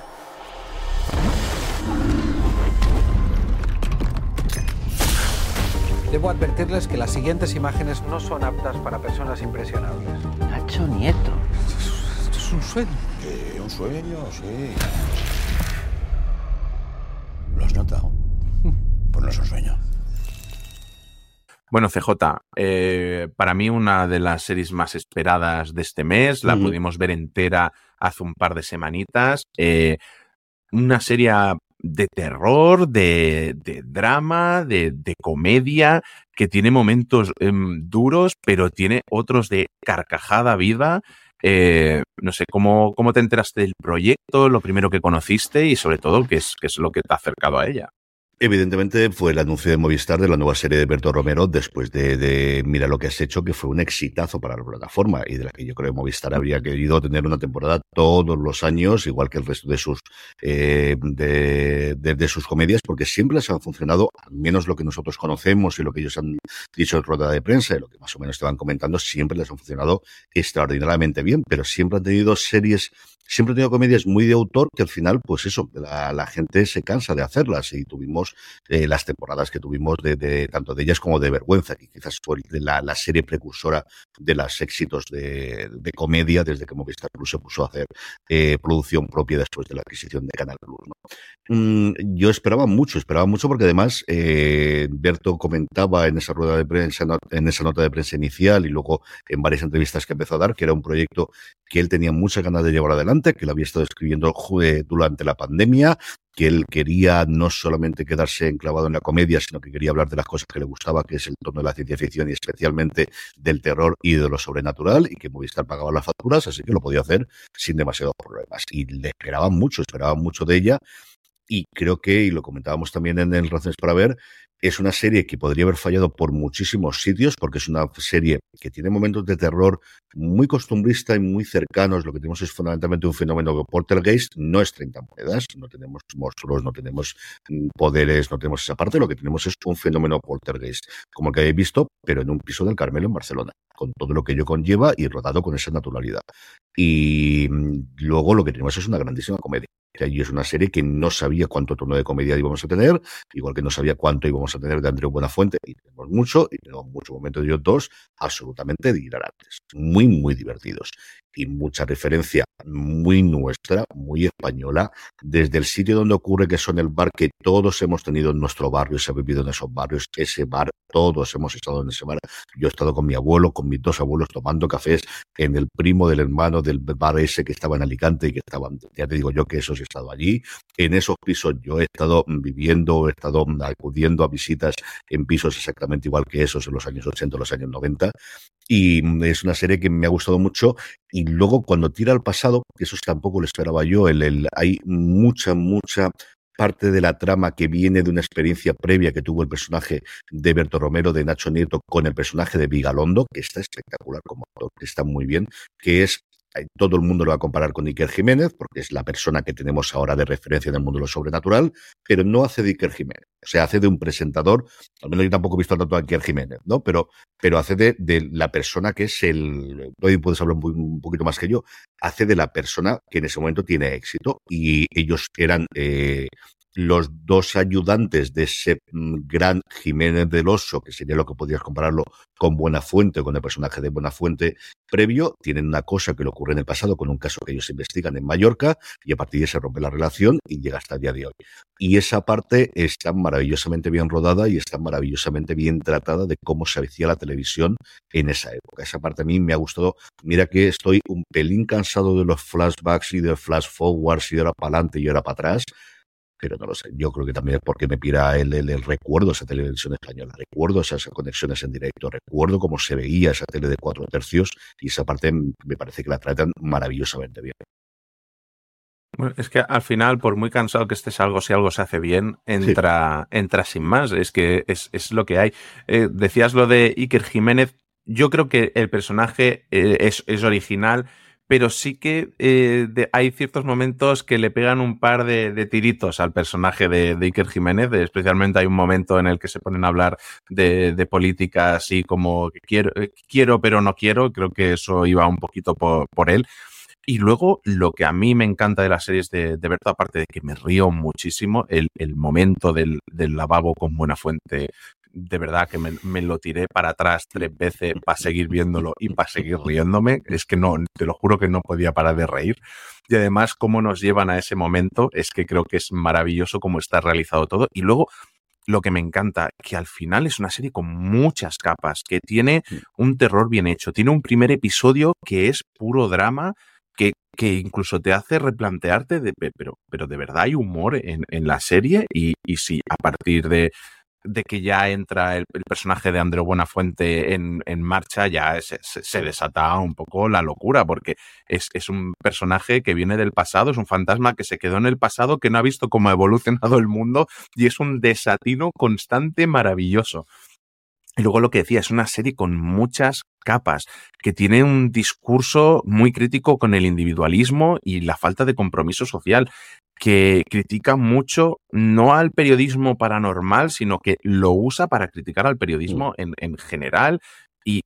Debo advertirles que las siguientes imágenes no son aptas para personas impresionables. Nacho Nieto. Esto es un sueño. Un sueño, sí. ¿Lo has notado? Pues no es un sueño. Bueno, CJ, para mí una de las series más esperadas de este mes, la pudimos ver entera hace un par de semanitas. Una serie de terror, de drama, de comedia, que tiene momentos duros, pero tiene otros de carcajada viva. No sé, ¿cómo te enteraste del proyecto, lo primero que conociste y sobre todo qué es lo que te ha acercado a ella? Evidentemente fue el anuncio de Movistar de la nueva serie de Berto Romero después de Mira lo que has hecho, que fue un exitazo para la plataforma y de la que yo creo que Movistar habría querido tener una temporada todos los años, igual que el resto de sus de sus comedias, porque siempre les han funcionado, al menos lo que nosotros conocemos y lo que ellos han dicho en rueda de prensa y lo que más o menos te van comentando, siempre les han funcionado extraordinariamente bien, pero siempre han tenido comedias muy de autor que al final, pues eso, la gente se cansa de hacerlas y tuvimos las temporadas que tuvimos de tanto de ellas como de Vergüenza, que quizás fue la serie precursora de los éxitos de comedia desde que Movistar Plus se puso a hacer producción propia después de la adquisición de Canal Plus, ¿no? Yo esperaba mucho porque además Berto comentaba en esa rueda de prensa, en esa nota de prensa inicial y luego en varias entrevistas que empezó a dar, que era un proyecto que él tenía muchas ganas de llevar adelante, que lo había estado escribiendo durante la pandemia, que él quería no solamente quedarse enclavado en la comedia, sino que quería hablar de las cosas que le gustaba, que es el tono de la ciencia ficción y especialmente del terror y de lo sobrenatural, y que Movistar pagaba las facturas, así que lo podía hacer sin demasiados problemas. Y le esperaban mucho de ella, y creo que, y lo comentábamos también en el Razones para Ver, es una serie que podría haber fallado por muchísimos sitios, porque es una serie que tiene momentos de terror muy costumbrista y muy cercanos. Lo que tenemos es fundamentalmente un fenómeno que poltergeist, no es 30 monedas, no tenemos monstruos, no tenemos poderes, no tenemos esa parte, lo que tenemos es un fenómeno poltergeist, como el que habéis visto, pero en un piso del Carmelo en Barcelona, con todo lo que ello conlleva y rodado con esa naturalidad. Y luego lo que tenemos es una grandísima comedia. Y es una serie que no sabía cuánto tono de comedia íbamos a tener, igual que no sabía cuánto íbamos a tener de Andreu Buenafuente, y tenemos mucho momentos de ellos dos absolutamente hilarantes, muy, muy divertidos, y mucha referencia muy nuestra, muy española, desde el sitio donde ocurre, que son el bar que todos hemos tenido en nuestro barrio, se ha vivido en esos barrios, ese bar, todos hemos estado en ese bar. Yo he estado con mi abuelo, con mis 2 abuelos tomando cafés en el primo del hermano del bar ese que estaba en Alicante y que estaban, ya te digo yo que esos he estado allí. En esos pisos yo he estado viviendo, he estado acudiendo a visitas en pisos exactamente igual que esos en los años 80, los años 90. Y es una serie que me ha gustado mucho. Y luego cuando tira al pasado, que eso tampoco lo esperaba yo, hay mucha parte de la trama que viene de una experiencia previa que tuvo el personaje de Berto Romero, de Nacho Nieto, con el personaje de Vigalondo, que está espectacular como actor, que está muy bien, que es, todo el mundo lo va a comparar con Iker Jiménez, porque es la persona que tenemos ahora de referencia en el mundo de lo sobrenatural, pero no hace de Iker Jiménez, o sea, hace de un presentador, al menos yo tampoco he visto tanto a Iker Jiménez, ¿no? Pero hace de la persona que es hoy puedes hablar un poquito más que yo, hace de la persona que en ese momento tiene éxito, y ellos eran los dos ayudantes de ese gran Jiménez del Oso, que sería lo que podrías compararlo con Buenafuente, con el personaje de Buenafuente previo, tienen una cosa que le ocurre en el pasado con un caso que ellos investigan en Mallorca y a partir de ahí se rompe la relación y llega hasta el día de hoy. Y esa parte está maravillosamente bien rodada y está maravillosamente bien tratada de cómo se hacía la televisión en esa época. Esa parte a mí me ha gustado. Mira que estoy un pelín cansado de los flashbacks y de flash forwards y de ahora para adelante y ahora para atrás, pero no lo sé. Yo creo que también es porque me pira el recuerdo de esa televisión española, recuerdo esas conexiones en directo, recuerdo cómo se veía esa tele de 4 tercios y esa parte me parece que la tratan maravillosamente bien. Bueno, es que al final, por muy cansado que estés algo, si algo se hace bien, entra sin más. Es que es lo que hay. Decías lo de Iker Jiménez. Yo creo que el personaje es original, pero sí que hay ciertos momentos que le pegan un par de tiritos al personaje de Iker Jiménez. Especialmente hay un momento en el que se ponen a hablar de política así como que quiero pero no quiero. Creo que eso iba un poquito por él. Y luego, lo que a mí me encanta de las series de Berto, aparte de que me río muchísimo, el momento del lavabo con Buenafuente, de verdad que me lo tiré para atrás 3 veces para seguir viéndolo y para seguir riéndome. Es que no, te lo juro que no podía parar de reír. Y además, cómo nos llevan a ese momento, es que creo que es maravilloso cómo está realizado todo. Y luego, lo que me encanta, que al final es una serie con muchas capas, que tiene un terror bien hecho, tiene un primer episodio que es puro drama, que incluso te hace replantearte pero de verdad hay humor en la serie y si a partir de que ya entra el personaje de Andreu Buenafuente en marcha, ya se desata un poco la locura, porque es un personaje que viene del pasado, es un fantasma que se quedó en el pasado, que no ha visto cómo ha evolucionado el mundo y es un desatino constante maravilloso. Y luego lo que decía, es una serie con muchas capas, que tiene un discurso muy crítico con el individualismo y la falta de compromiso social, que critica mucho no al periodismo paranormal, sino que lo usa para criticar al periodismo en general y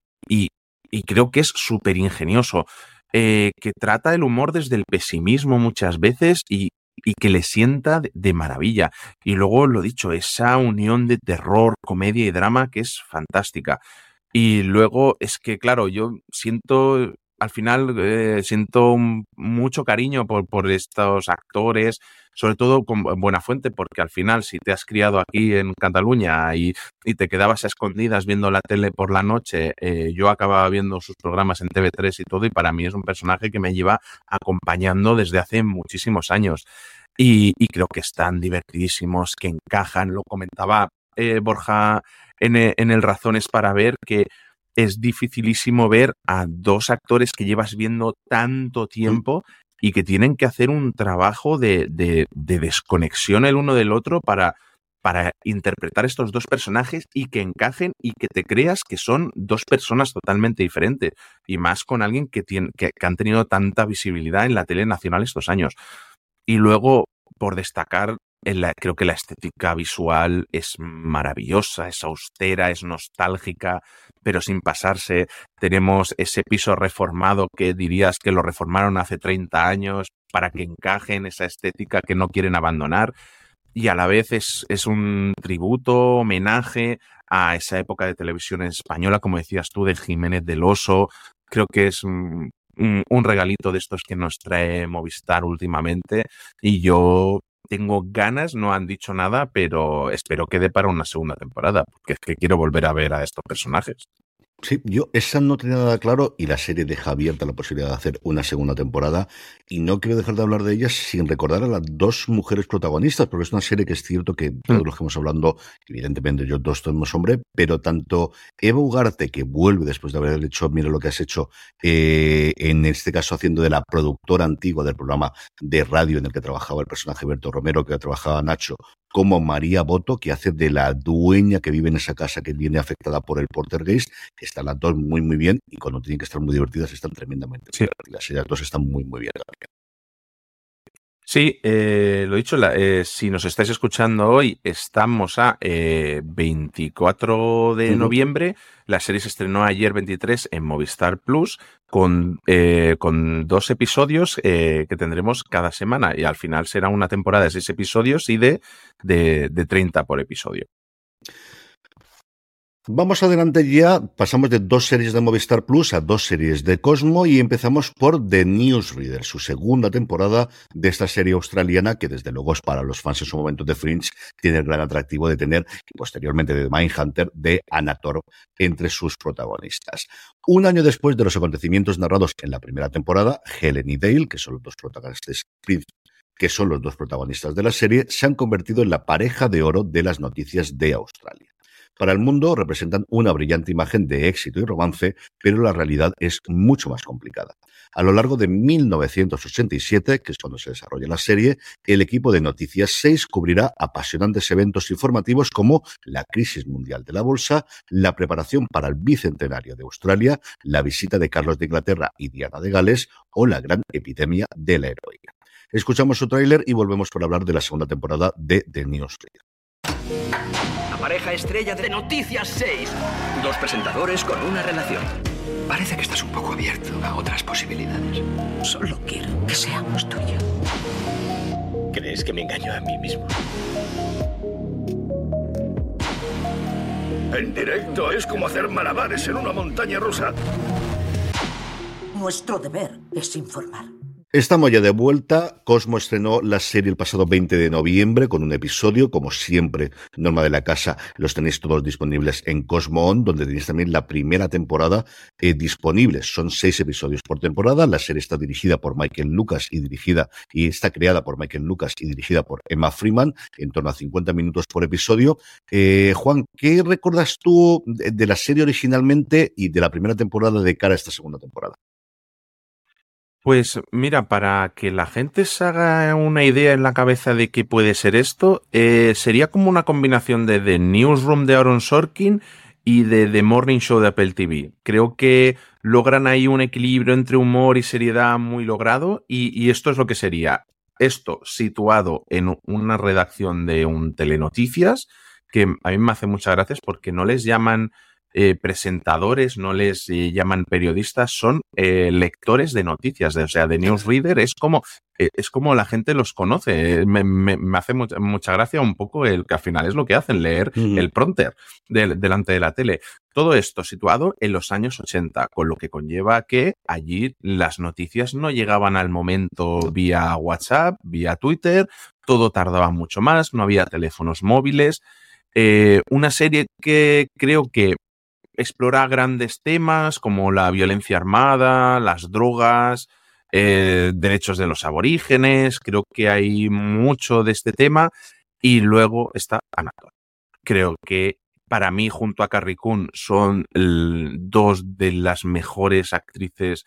creo que es súper ingenioso, que trata el humor desde el pesimismo muchas veces y que le sienta de maravilla. Y luego, lo dicho, esa unión de terror, comedia y drama que es fantástica. Y luego es que, claro, yo siento, al final, siento mucho cariño por estos actores, sobre todo con Buenafuente, porque al final, si te has criado aquí en Cataluña y te quedabas a escondidas viendo la tele por la noche, yo acababa viendo sus programas en TV3 y todo, y para mí es un personaje que me lleva acompañando desde hace muchísimos años. Y creo que están divertidísimos, que encajan. Lo comentaba Borja en el Razones para Ver, que es dificilísimo ver a 2 actores que llevas viendo tanto tiempo y que tienen que hacer un trabajo de desconexión el uno del otro para interpretar estos 2 personajes y que encajen y que te creas que son 2 personas totalmente diferentes, y más con alguien que han tenido tanta visibilidad en la tele nacional estos años. Y luego, por destacar, creo que la estética visual es maravillosa, es austera, es nostálgica, pero sin pasarse. Tenemos ese piso reformado que dirías que lo reformaron hace 30 años para que encaje en esa estética que no quieren abandonar. Y a la vez es un tributo, homenaje a esa época de televisión española, como decías tú, de Jiménez del Oso. Creo que es un regalito de estos que nos trae Movistar últimamente, y yo tengo ganas, no han dicho nada, pero espero que dé para una segunda temporada, porque es que quiero volver a ver a estos personajes. Sí, yo esa no tenía nada claro y la serie deja abierta la posibilidad de hacer una segunda temporada y no quiero dejar de hablar de ellas sin recordar a las 2 mujeres protagonistas, porque es una serie que es cierto que todos los que hemos hablado, evidentemente yo 2 somos hombre, pero tanto Eva Ugarte, que vuelve después de haber hecho Mira lo que has hecho, en este caso haciendo de la productora antigua del programa de radio en el que trabajaba el personaje Berto Romero, que trabajaba Nacho, como María Boto, que hace de la dueña que vive en esa casa que viene afectada por el poltergeist. Están las 2 muy, muy bien, y cuando tienen que estar muy divertidas, están tremendamente divertidas. Y las 2 están muy, muy bien también. Sí, lo dicho, si nos estáis escuchando hoy, estamos a 24 de noviembre. La serie se estrenó ayer 23 en Movistar Plus con 2 episodios que tendremos cada semana, y al final será una temporada de 6 episodios y de 30 por episodio. Vamos adelante ya, pasamos de 2 series de Movistar Plus a 2 series de Cosmo y empezamos por The Newsreader, su segunda temporada de esta serie australiana que desde luego es para los fans en su momento de Fringe, tiene el gran atractivo de tener, y posteriormente de Mindhunter, de Anna Torv entre sus protagonistas. Un año después de los acontecimientos narrados en la primera temporada, Helen y Dale, que son los dos protagonistas de la serie, se han convertido en la pareja de oro de las noticias de Australia. Para el mundo representan una brillante imagen de éxito y romance, pero la realidad es mucho más complicada. A lo largo de 1987, que es cuando se desarrolla la serie, el equipo de Noticias 6 cubrirá apasionantes eventos informativos como la crisis mundial de la bolsa, la preparación para el bicentenario de Australia, la visita de Carlos de Inglaterra y Diana de Gales o la gran epidemia de la heroína. Escuchamos su tráiler y volvemos para hablar de la segunda temporada de The Newsreader. La pareja estrella de Noticias 6. 2 presentadores con una relación. Parece que estás un poco abierto a otras posibilidades. Solo quiero que seamos tú y yo. ¿Crees que me engaño a mí mismo? En directo es como hacer malabares en una montaña rusa. Nuestro deber es informar. Estamos ya de vuelta. Cosmo estrenó la serie el pasado 20 de noviembre con un episodio, como siempre, norma de la casa, los tenéis todos disponibles en Cosmo On, donde tenéis también la primera temporada disponibles. Son 6 episodios por temporada. La serie está dirigida por Michael Lucas y está creada por Michael Lucas y dirigida por Emma Freeman, en torno a 50 minutos por episodio. Juan, ¿qué recuerdas tú de la serie originalmente y de la primera temporada de cara a esta segunda temporada? Pues mira, para que la gente se haga una idea en la cabeza de qué puede ser esto, sería como una combinación de The Newsroom de Aaron Sorkin y de The Morning Show de Apple TV. Creo que logran ahí un equilibrio entre humor y seriedad muy logrado, y esto es lo que sería. Esto situado en una redacción de un telenoticias, que a mí me hace muchas gracias porque no les llaman presentadores, no les llaman periodistas, son lectores de noticias, o sea, de newsreader es como la gente los conoce. Me hace mucha gracia un poco el que al final es lo que hacen, leer el prompter delante de la tele. Todo esto situado en los años 80, con lo que conlleva que allí las noticias no llegaban al momento vía WhatsApp, vía Twitter, todo tardaba mucho más, no había teléfonos móviles. Una serie que creo que explora grandes temas como la violencia armada, las drogas, derechos de los aborígenes. Creo que hay mucho de este tema. Y luego está Anna Torv. Creo que para mí, junto a Carrie Coon, son 2 de las mejores actores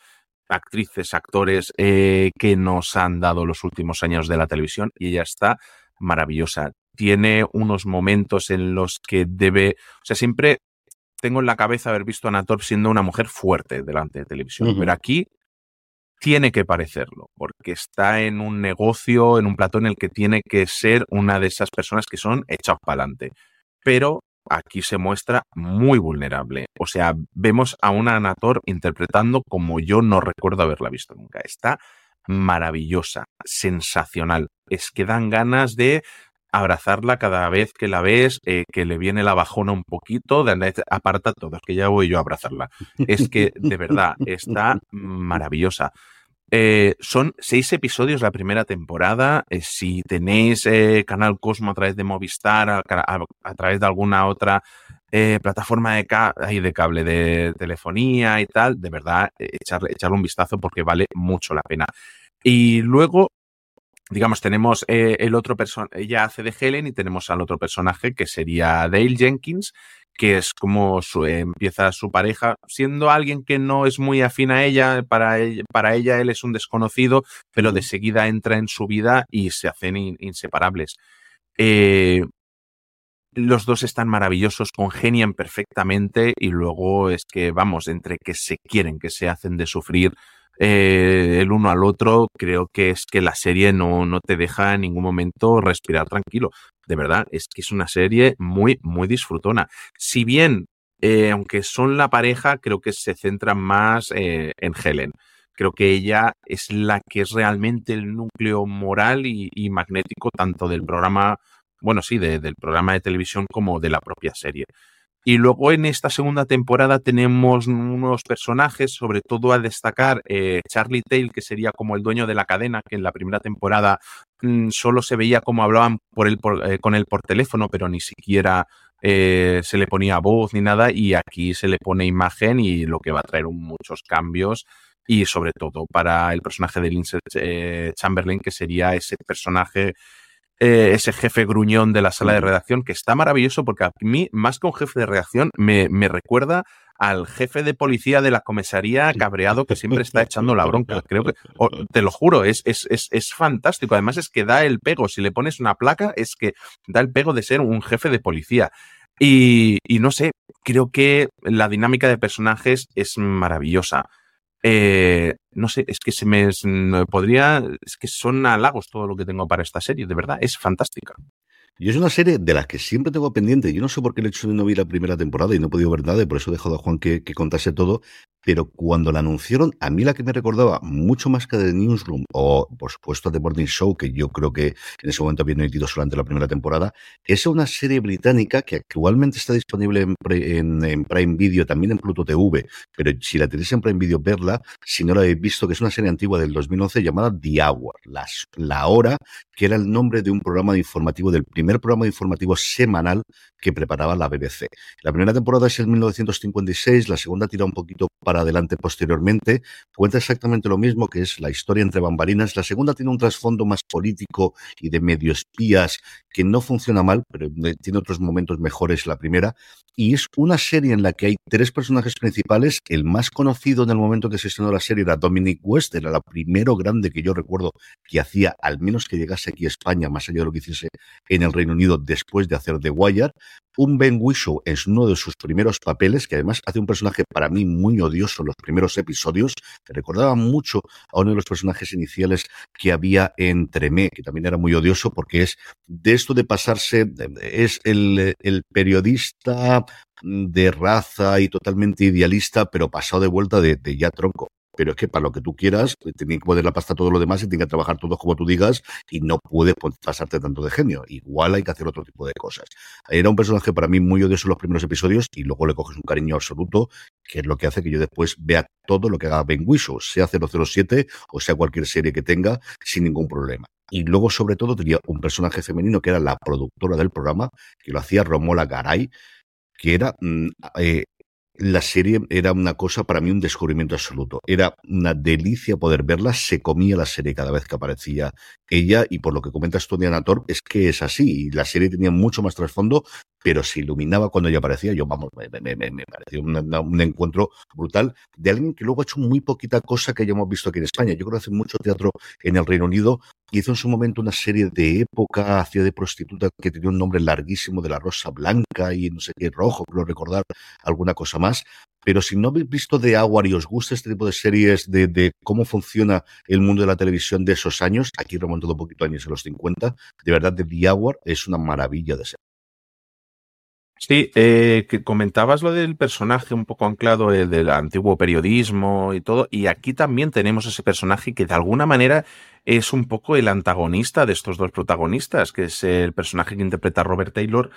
que nos han dado los últimos años de la televisión, y ella está maravillosa. Tiene unos momentos en los que siempre tengo en la cabeza haber visto a Anna Torv siendo una mujer fuerte delante de televisión, pero aquí tiene que parecerlo, porque está en un negocio, en un plató en el que tiene que ser una de esas personas que son echados para adelante. Pero aquí se muestra muy vulnerable. O sea, vemos a una Anna Torv interpretando como yo no recuerdo haberla visto nunca. Está maravillosa, sensacional. Es que dan ganas de abrazarla cada vez que la ves, que le viene la bajona un poquito, aparta todo, es que ya voy yo a abrazarla. Es que, de verdad, está maravillosa. Son 6 episodios la primera temporada. Si tenéis Canal Cosmo a través de Movistar, a través de alguna otra plataforma de cable de telefonía y tal, de verdad, echarle un vistazo porque vale mucho la pena. Y luego, digamos, tenemos el otro personaje, ella hace de Helen, y tenemos al otro personaje que sería Dale Jenkins, que es como empieza su pareja, siendo alguien que no es muy afín a ella, para ella él es un desconocido, pero de seguida entra en su vida y se hacen inseparables. Los 2 están maravillosos, congenian perfectamente, y luego es que, vamos, entre que se quieren, que se hacen de sufrir, el uno al otro, creo que es que la serie no te deja en ningún momento respirar tranquilo. De verdad, es que es una serie muy, muy disfrutona. Si bien, aunque son la pareja, creo que se centran más en Helen. Creo que ella es la que es realmente el núcleo moral y magnético tanto del programa, bueno, sí, del programa de televisión como de la propia serie. Y luego en esta segunda temporada tenemos unos personajes, sobre todo a destacar Charlie Tale, que sería como el dueño de la cadena, que en la primera temporada solo se veía cómo hablaban con él por teléfono, pero ni siquiera se le ponía voz ni nada, y aquí se le pone imagen y lo que va a traer muchos cambios, y sobre todo para el personaje de Lindsay Chamberlain, que sería ese personaje, ese jefe gruñón de la sala de redacción, que está maravilloso porque a mí, más que un jefe de redacción, me recuerda al jefe de policía de la comisaría cabreado que siempre está echando la bronca. Creo que, te lo juro, es fantástico. Además es que da el pego. Si le pones una placa, es que da el pego de ser un jefe de policía. Y no sé, creo que la dinámica de personajes es maravillosa. No sé, es que es que son halagos todo lo que tengo para esta serie, de verdad, es fantástica. Yo es una serie de las que siempre tengo pendiente. Yo no sé por qué el hecho de no vi la primera temporada y no he podido ver nada, y por eso he dejado a Juan que contase todo. Pero cuando la anunciaron, a mí la que me recordaba mucho más que The Newsroom, o por supuesto The Morning Show, que yo creo que en ese momento había emitido solamente la primera temporada, es una serie británica que actualmente está disponible en Prime Video, también en Pluto TV, pero si la tenéis en Prime Video, verla, si no la habéis visto, que es una serie antigua del 2011 llamada The Hour, la hora, que era el nombre de un programa informativo, del primer programa informativo semanal que preparaba la BBC. La primera temporada es en 1956, la segunda tira un poquito para adelante posteriormente, cuenta exactamente lo mismo, que es la historia entre bambalinas. La segunda tiene un trasfondo más político y de medio espías que no funciona mal, pero tiene otros momentos mejores la primera, y es una serie en la que hay tres personajes principales. El más conocido en el momento que se estrenó la serie era Dominic West, era la primero grande que yo recuerdo que hacía, al menos que llegase aquí a España, más allá de lo que hiciese en el Reino Unido después de hacer The Wire. Un Ben Whishaw es uno de sus primeros papeles, que además hace un personaje para mí muy odioso en los primeros episodios, que recordaba mucho a uno de los personajes iniciales que había en Tremé, que también era muy odioso, porque es de esto de pasarse, es el periodista de raza y totalmente idealista, pero pasado de vuelta de ya tronco. Pero es que para lo que tú quieras, tienen que poner la pasta todo lo demás y tienen que trabajar todos como tú digas, y no puedes pasarte tanto de genio. Igual hay que hacer otro tipo de cosas. Era un personaje para mí muy odioso en los primeros episodios, y luego le coges un cariño absoluto, que es lo que hace que yo después vea todo lo que haga Ben Whishaw, sea 007 o sea cualquier serie que tenga, sin ningún problema. Y luego, sobre todo, tenía un personaje femenino que era la productora del programa, que lo hacía Romola Garay, que era... la serie era una cosa, para mí, un descubrimiento absoluto. Era una delicia poder verla, se comía la serie cada vez que aparecía ella, y por lo que comentas tú, Diana Thorpe, es que es así, y la serie tenía mucho más trasfondo, pero se iluminaba cuando ella aparecía. Yo, vamos, me pareció un encuentro brutal de alguien que luego ha hecho muy poquita cosa que hayamos visto aquí en España. Yo creo que hace mucho teatro en el Reino Unido. Hizo en su momento una serie de época, hacía de prostituta, que tenía un nombre larguísimo, de la Rosa Blanca y no sé qué rojo, creo recordar alguna cosa más. Pero si no habéis visto The Hour y os gusta este tipo de series de cómo funciona el mundo de la televisión de esos años, aquí remontado un poquito años, a los 50, de verdad, The Hour es una maravilla de serie. Sí, que comentabas lo del personaje un poco anclado del antiguo periodismo y todo, y aquí también tenemos ese personaje que de alguna manera es un poco el antagonista de estos dos protagonistas, que es el personaje que interpreta Robert Taylor,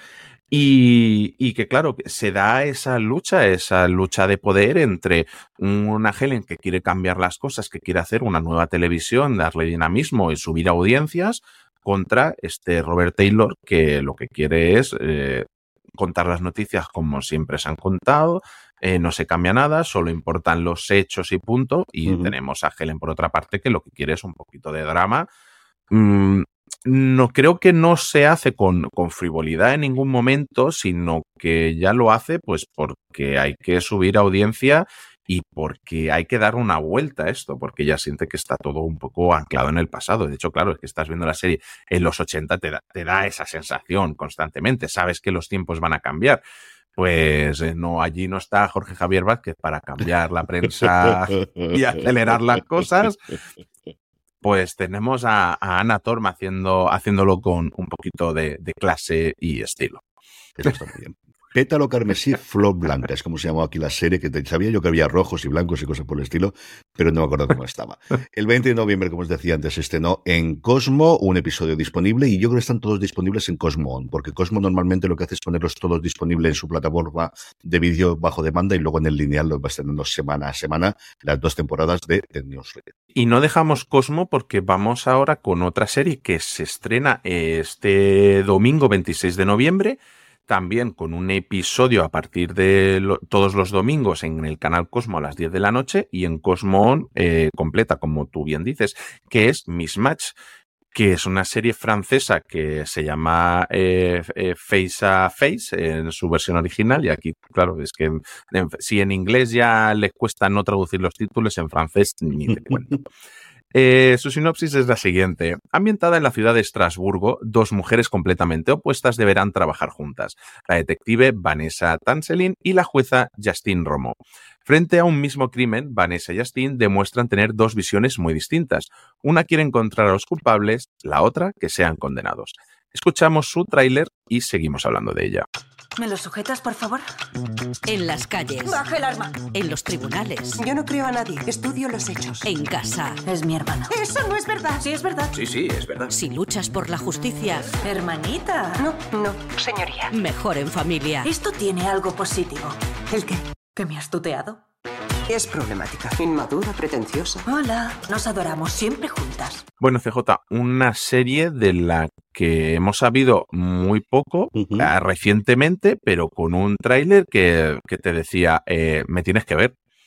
y que claro, se da esa lucha de poder entre una Helen que quiere cambiar las cosas, que quiere hacer una nueva televisión, darle dinamismo y subir audiencias, contra este Robert Taylor, que lo que quiere es contar las noticias como siempre se han contado, no se cambia nada, solo importan los hechos y punto, y tenemos a Helen por otra parte que lo que quiere es un poquito de drama. No creo que no se hace con frivolidad en ningún momento, sino que ya lo hace pues porque hay que subir audiencia y porque hay que dar una vuelta a esto, porque ya siente que está todo un poco anclado en el pasado. De hecho, claro, es que estás viendo la serie en los 80, te da esa sensación constantemente, sabes que los tiempos van a cambiar. pues no, allí no está Jorge Javier Vázquez para cambiar la prensa y acelerar las cosas. Pues tenemos a Ana Torm haciéndolo con un poquito de clase y estilo. Eso está muy bien. Pétalo carmesí, flor blanca, es como se llamaba aquí la serie, que sabía yo que había rojos y blancos y cosas por el estilo, pero no me acuerdo cómo estaba. El 20 de noviembre, como os decía antes, se estrenó en Cosmo un episodio disponible, y yo creo que están todos disponibles en Cosmo On, porque Cosmo normalmente lo que hace es ponerlos todos disponibles en su plataforma de vídeo bajo demanda, y luego en el lineal los va estrenando semana a semana las 2 temporadas de The Newsreader. Y no dejamos Cosmo porque vamos ahora con otra serie que se estrena este domingo 26 de noviembre, también con un episodio a partir de todos los domingos en el canal Cosmo a las 10 de la noche y en Cosmo On completa, como tú bien dices, que es Mismatch, que es una serie francesa que se llama Face a Face en su versión original, y aquí, claro, es que si en inglés ya les cuesta no traducir los títulos, en francés ni te cuento. Su sinopsis es la siguiente. Ambientada en la ciudad de Estrasburgo, 2 mujeres completamente opuestas deberán trabajar juntas. La detective Vanessa Tanselin y la jueza Justine Romo. Frente a un mismo crimen, Vanessa y Justine demuestran tener 2 visiones muy distintas. Una quiere encontrar a los culpables, la otra que sean condenados. Escuchamos su tráiler y seguimos hablando de ella. ¿Me lo sujetas, por favor? En las calles. ¡Baje el arma! En los tribunales. Yo no creo a nadie. Estudio los hechos. En casa. Es mi hermano. ¡Eso no es verdad! Sí, es verdad. Sí, es verdad. Si luchas por la justicia. Hermanita. No, señoría. Mejor en familia. Esto tiene algo positivo. ¿El qué? ¿Que me has tuteado? Es problemática, inmadura, pretenciosa. Hola, nos adoramos siempre juntas. Bueno, CJ, una serie de la que hemos sabido muy poco recientemente, pero con un tráiler que te decía, me tienes que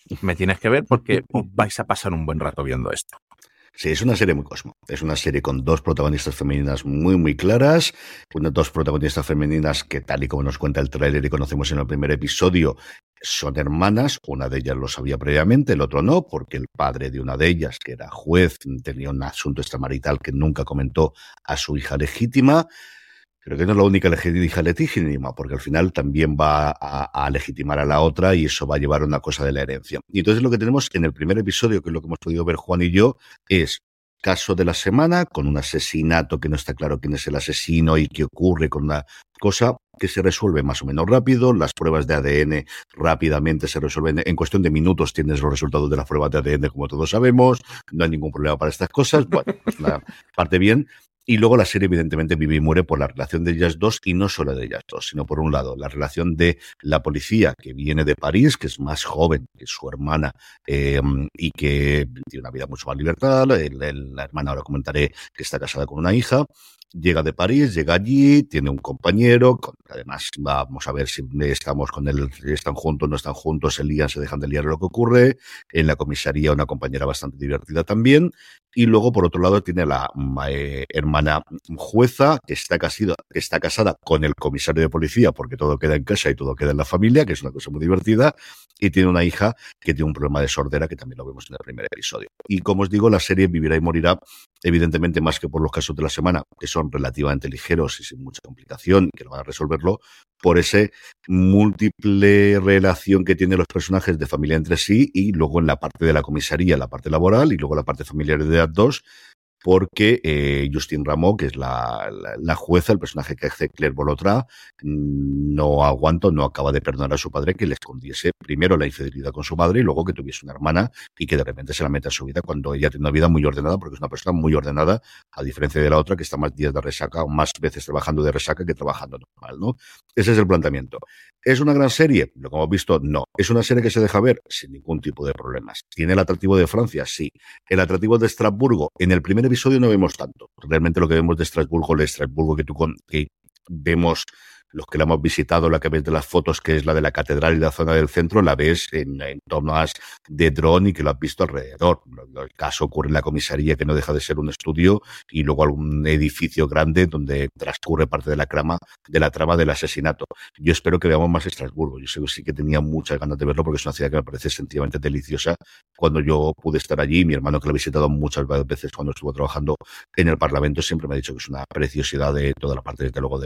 ver porque vais a pasar un buen rato viendo esto. Sí, es una serie muy Cosmo. Es una serie con 2 protagonistas femeninas muy, muy claras. 2 protagonistas femeninas que, tal y como nos cuenta el tráiler y conocemos en el primer episodio, son hermanas. Una de ellas lo sabía previamente, el otro no, porque el padre de una de ellas, que era juez, tenía un asunto extramarital que nunca comentó a su hija legítima. Creo que no es la única hija legítima, porque al final también va a legitimar a la otra, y eso va a llevar a una cosa de la herencia. Y entonces lo que tenemos en el primer episodio, que es lo que hemos podido ver Juan y yo, es caso de la semana, con un asesinato que no está claro quién es el asesino y qué ocurre con una cosa que se resuelve más o menos rápido. Las pruebas de ADN rápidamente se resuelven. En cuestión de minutos tienes los resultados de las pruebas de ADN, como todos sabemos. No hay ningún problema para estas cosas. Bueno, una parte bien. Y luego la serie, evidentemente, vive y muere por la relación de ellas dos, y no solo de ellas dos, sino por un lado la relación de la policía, que viene de París, que es más joven que su hermana, y que tiene una vida mucho más libertad. La hermana, ahora comentaré, que está casada con una hija. Llega de París, llega allí, tiene un compañero, además vamos a ver si estamos con él, están juntos, no están juntos, se lían, se dejan de liar, lo que ocurre. En la comisaría una compañera bastante divertida también. Y luego, por otro lado, tiene la hermana jueza, que está casada con el comisario de policía, porque todo queda en casa y todo queda en la familia, que es una cosa muy divertida. Y tiene una hija que tiene un problema de sordera, que también lo vemos en el primer episodio. Y como os digo, la serie vivirá y morirá, evidentemente, más que por los casos de la semana, que son relativamente ligeros y sin mucha complicación, y que no van a resolverlo, por ese múltiple relación que tienen los personajes de familia entre sí, y luego en la parte de la comisaría, la parte laboral, y luego la parte familiar de las dos, porque Justine Romo, que es la jueza, el personaje que hace Claire Bolotra, no acaba de perdonar a su padre que le escondiese primero la infidelidad con su madre y luego que tuviese una hermana, y que de repente se la mete a su vida cuando ella tiene una vida muy ordenada, porque es una persona muy ordenada, a diferencia de la otra que está más días de resaca, o más veces trabajando de resaca que trabajando normal, ¿no? Ese es el planteamiento. ¿Es una gran serie? Lo que hemos visto, no. ¿Es una serie que se deja ver? Sin ningún tipo de problemas. ¿Tiene el atractivo de Francia? Sí. ¿El atractivo de Estrasburgo? En el primer episodio no vemos tanto. Realmente lo que vemos de Estrasburgo, que vemos los que la hemos visitado, la que ves de las fotos, que es la de la catedral y la zona del centro, la ves en tomas de dron y que lo has visto alrededor. El caso ocurre en la comisaría, que no deja de ser un estudio, y luego algún edificio grande donde transcurre parte de la trama del asesinato. Yo espero que veamos más Estrasburgo. Yo sí que tenía muchas ganas de verlo, porque es una ciudad que me parece sencillamente deliciosa. Cuando yo pude estar allí, mi hermano, que lo ha visitado muchas veces cuando estuvo trabajando en el Parlamento, siempre me ha dicho que es una preciosidad de toda la parte, desde luego, del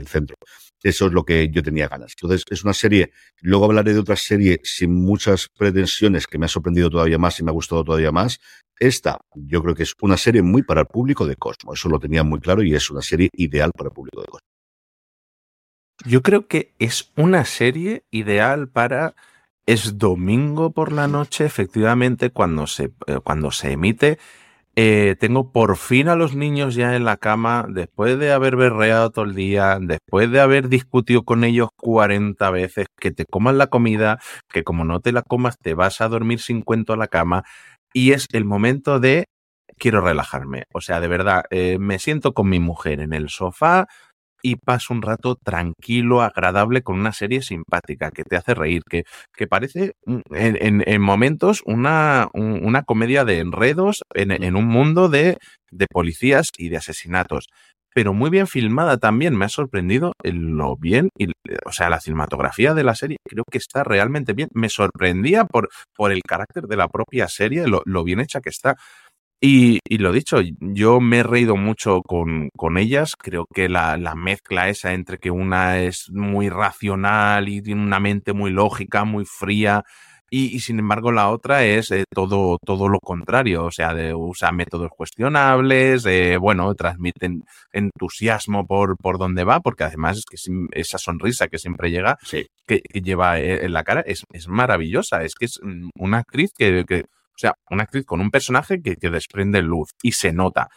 el centro. Eso es lo que yo tenía ganas. Entonces, es una serie, luego hablaré de otra serie sin muchas pretensiones que me ha sorprendido todavía más y me ha gustado todavía más. Esta, yo creo que es una serie muy para el público de Cosmo, eso lo tenía muy claro y es una serie ideal para el público de Cosmo. Yo creo que es una serie ideal para... Es domingo por la noche, efectivamente, cuando se emite. Tengo por fin a los niños ya en la cama, después de haber berreado todo el día, después de haber discutido con ellos 40 veces, que te coman la comida, que como no te la comas te vas a dormir sin cuento a la cama, y es el momento de quiero relajarme. O sea, de verdad, me siento con mi mujer en el sofá y paso un rato tranquilo, agradable, con una serie simpática, que te hace reír, que parece en momentos una comedia de enredos en un mundo de policías y de asesinatos. Pero muy bien filmada también, me ha sorprendido lo bien, o sea, la cinematografía de la serie creo que está realmente bien. Me sorprendía por el carácter de la propia serie, lo bien hecha que está. Y lo dicho, yo me he reído mucho con ellas. Creo que la mezcla esa entre que una es muy racional y tiene una mente muy lógica, muy fría, y sin embargo la otra es todo lo contrario. O sea, usa métodos cuestionables, bueno, transmiten entusiasmo por donde va, porque además es que esa sonrisa que siempre llega, sí, que lleva en la cara, es maravillosa. Es que es una actriz o sea, una actriz con un personaje que desprende luz y se nota.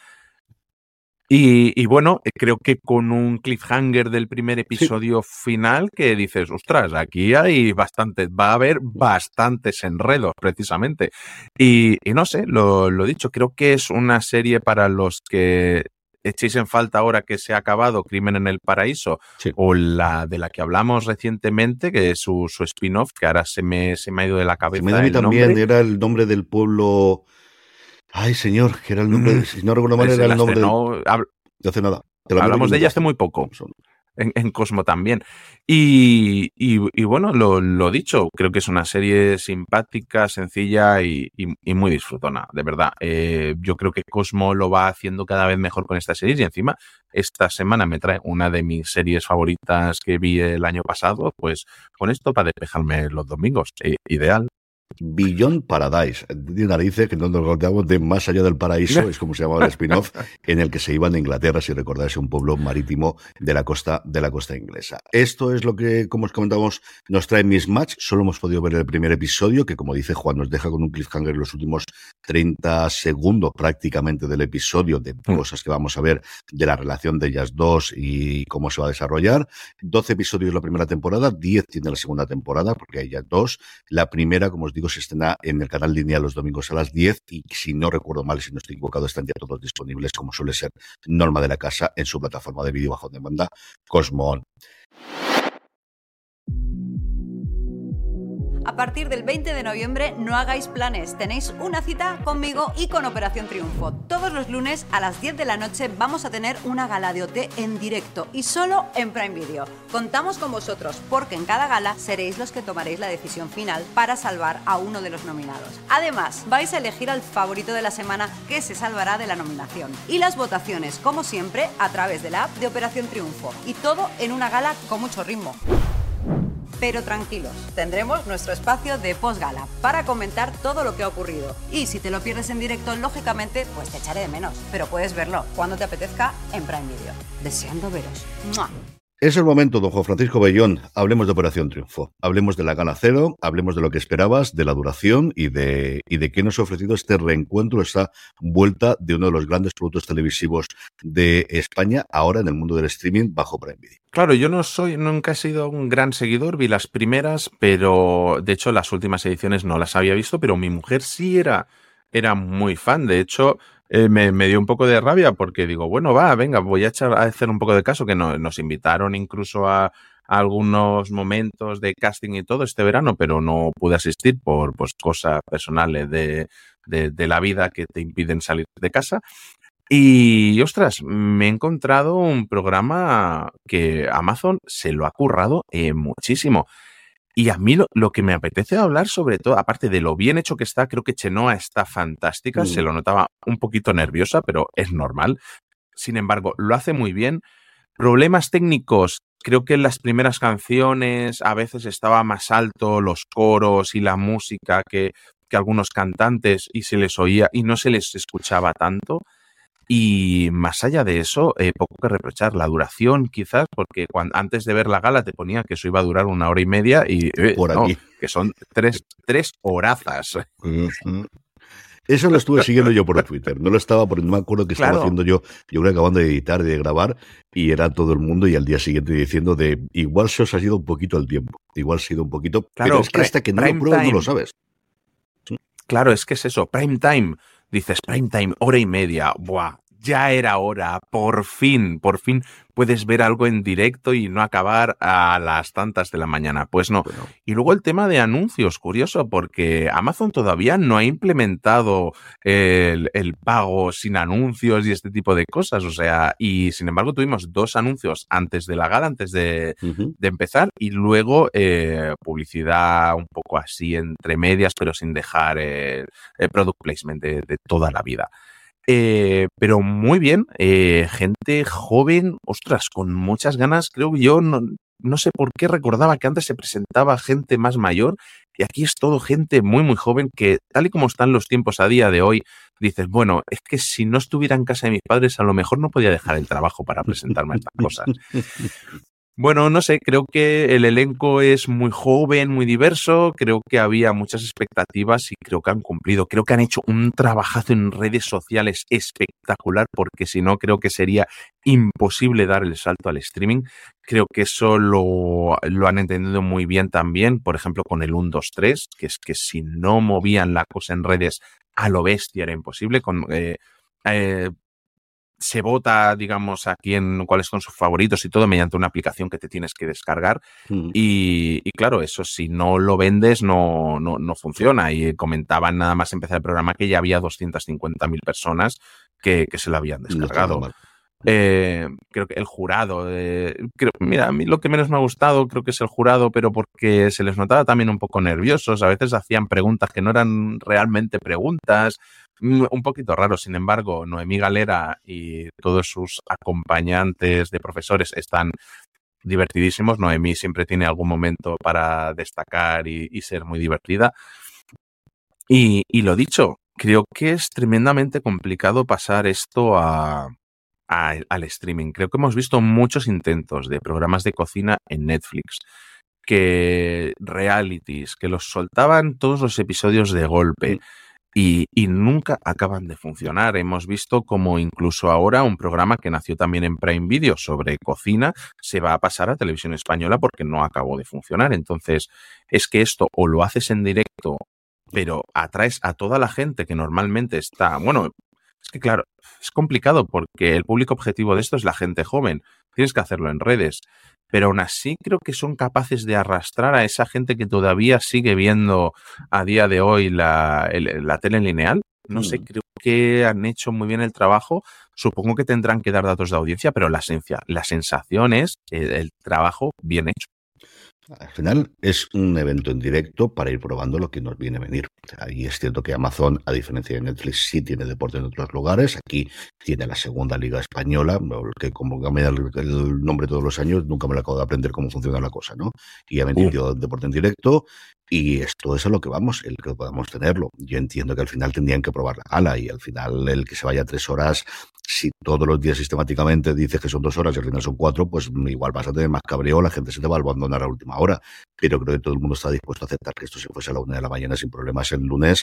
Y bueno, creo que con un cliffhanger del primer episodio final que dices, ostras, aquí hay va a haber bastantes enredos precisamente. Y no sé, lo dicho, creo que es una serie para los que echéis en falta ahora que se ha acabado Crimen en el Paraíso, sí, o la de la que hablamos recientemente, que es su spin-off, que ahora se me ha ido de la cabeza. Se me dio también, era el nombre del pueblo... Ay, señor, que era el nombre... Si no recuerdo mal, era el nombre... No hace nada. Hablamos de ella hace muy poco. En Cosmo también. Y bueno, lo dicho, creo que es una serie simpática, sencilla y muy disfrutona, de verdad. Yo creo que Cosmo lo va haciendo cada vez mejor con estas series y encima esta semana me trae una de mis series favoritas que vi el año pasado, pues con esto para despejarme los domingos. Ideal. Beyond Paradise, de narices que no nos acordamos de Más allá del paraíso, es como se llamaba el spin-off, en el que se iban a Inglaterra, si recordáis, un pueblo marítimo de la costa inglesa. Esto es lo que, como os comentábamos, nos trae Mismatch. Solo hemos podido ver el primer episodio, que como dice Juan, nos deja con un cliffhanger en los últimos 30 segundos prácticamente del episodio, de cosas que vamos a ver de la relación de ellas dos y cómo se va a desarrollar. 12 episodios la primera temporada, 10 tiene la segunda temporada, porque hay ya 2. La primera, como os digo, se estrena en el canal lineal los domingos a las 10 y si no recuerdo mal, si no estoy equivocado, están ya todos disponibles, como suele ser norma de la casa, en su plataforma de vídeo bajo demanda, Cosmo On. A partir del 20 de noviembre no hagáis planes, tenéis una cita conmigo y con Operación Triunfo. Todos los lunes a las 10 de la noche vamos a tener una gala de OT en directo y solo en Prime Video. Contamos con vosotros porque en cada gala seréis los que tomaréis la decisión final para salvar a uno de los nominados. Además, vais a elegir al favorito de la semana que se salvará de la nominación. Y las votaciones, como siempre, a través de la app de Operación Triunfo. Y todo en una gala con mucho ritmo. Pero tranquilos, tendremos nuestro espacio de postgala para comentar todo lo que ha ocurrido. Y si te lo pierdes en directo, lógicamente, pues te echaré de menos. Pero puedes verlo cuando te apetezca en Prime Video. Deseando veros. ¡Mua! Es el momento, don Juan Francisco Bellón. Hablemos de Operación Triunfo. Hablemos de la gala cero, hablemos de lo que esperabas, de la duración y de qué nos ha ofrecido este reencuentro, esta vuelta de uno de los grandes productos televisivos de España, ahora en el mundo del streaming bajo Prime Video. Claro, yo nunca he sido un gran seguidor, vi las primeras, pero de hecho las últimas ediciones no las había visto, pero mi mujer sí era muy fan. De hecho, me dio un poco de rabia porque digo, bueno, venga, voy a hacer un poco de caso, que nos invitaron incluso a algunos momentos de casting y todo este verano, pero no pude asistir por pues cosas personales de la vida que te impiden salir de casa. Y, ostras, me he encontrado un programa que Amazon se lo ha currado muchísimo. Y a mí lo que me apetece hablar, sobre todo, aparte de lo bien hecho que está, creo que Chenoa está fantástica, se lo notaba un poquito nerviosa, pero es normal. Sin embargo, lo hace muy bien. Problemas técnicos, creo que en las primeras canciones a veces estaba más alto los coros y la música que algunos cantantes y se les oía y no se les escuchaba tanto. Y más allá de eso, poco que reprochar. La duración, quizás, porque antes de ver la gala te ponía que eso iba a durar 1 hora y media y por aquí. No, que son tres horazas. Eso lo estuve siguiendo yo por Twitter. No lo estaba porque no me acuerdo que estaba haciendo yo creo que acabando de editar, de grabar, y era todo el mundo y al día siguiente diciendo de igual se os ha ido un poquito el tiempo. Igual se ha ido un poquito. Claro, pero es que hasta que no lo pruebas no lo sabes. Claro, es que es eso. Prime time. Dices, prime time, 1 hora y media. Buah, ya era hora. Por fin puedes ver algo en directo y no acabar a las tantas de la mañana. Pues no. Bueno. Y luego el tema de anuncios, curioso, porque Amazon todavía no ha implementado el pago sin anuncios y este tipo de cosas. O sea, y sin embargo tuvimos 2 anuncios antes de la gala, antes de empezar, y luego publicidad un poco así entre medias, pero sin dejar el product placement de toda la vida. Pero muy bien, gente joven, ostras, con muchas ganas, creo yo, no sé por qué recordaba que antes se presentaba gente más mayor y aquí es todo gente muy, muy joven que, tal y como están los tiempos a día de hoy, dices, bueno, es que si no estuviera en casa de mis padres, a lo mejor no podía dejar el trabajo para presentarme a estas cosas. Bueno, no sé, creo que el elenco es muy joven, muy diverso, creo que había muchas expectativas y creo que han cumplido. Creo que han hecho un trabajazo en redes sociales espectacular porque si no creo que sería imposible dar el salto al streaming. Creo que eso lo han entendido muy bien también, por ejemplo, con el 1, 2, 3, que es que si no movían la cosa en redes a lo bestia era imposible. Se vota, digamos, a cuáles son sus favoritos y todo mediante una aplicación que te tienes que descargar. Y claro, eso si no lo vendes no funciona. Y comentaban nada más empezar el programa que ya había 250.000 personas que se lo habían descargado. Creo que el jurado, mira, a mí lo que menos me ha gustado creo que es el jurado, pero porque se les notaba también un poco nerviosos, a veces hacían preguntas que no eran realmente preguntas, un poquito raro. Sin embargo, Noemí Galera y todos sus acompañantes de profesores están divertidísimos. Noemí siempre tiene algún momento para destacar y ser muy divertida. Y lo dicho, creo que es tremendamente complicado pasar esto al streaming. Creo que hemos visto muchos intentos de programas de cocina en Netflix, que realities, que los soltaban todos los episodios de golpe y nunca acaban de funcionar. Hemos visto como incluso ahora un programa que nació también en Prime Video sobre cocina se va a pasar a Televisión Española porque no acabó de funcionar. Entonces, es que esto o lo haces en directo, pero atraes a toda la gente que normalmente está... Bueno, es que claro, es complicado porque el público objetivo de esto es la gente joven. Tienes que hacerlo en redes. Pero aún así creo que son capaces de arrastrar a esa gente que todavía sigue viendo a día de hoy la tele lineal. No sé, creo que han hecho muy bien el trabajo. Supongo que tendrán que dar datos de audiencia, pero la sensación es el trabajo bien hecho. Al final es un evento en directo para ir probando lo que nos viene a venir. Y es cierto que Amazon, a diferencia de Netflix, sí tiene deporte en otros lugares. Aquí tiene la segunda liga española, que como cambia el nombre todos los años, nunca me lo acabo de aprender cómo funciona la cosa, ¿no? Y ha metido deporte en directo. Y esto es a lo que vamos, el que podamos tenerlo. Yo entiendo que al final tendrían que probar la gala y al final el que se vaya 3 horas, si todos los días sistemáticamente dices que son 2 horas y al final son 4, pues igual vas a tener más cabreo, la gente se te va a abandonar a la última hora. Pero creo que todo el mundo está dispuesto a aceptar que esto se fuese a la 1 de la mañana sin problemas el lunes.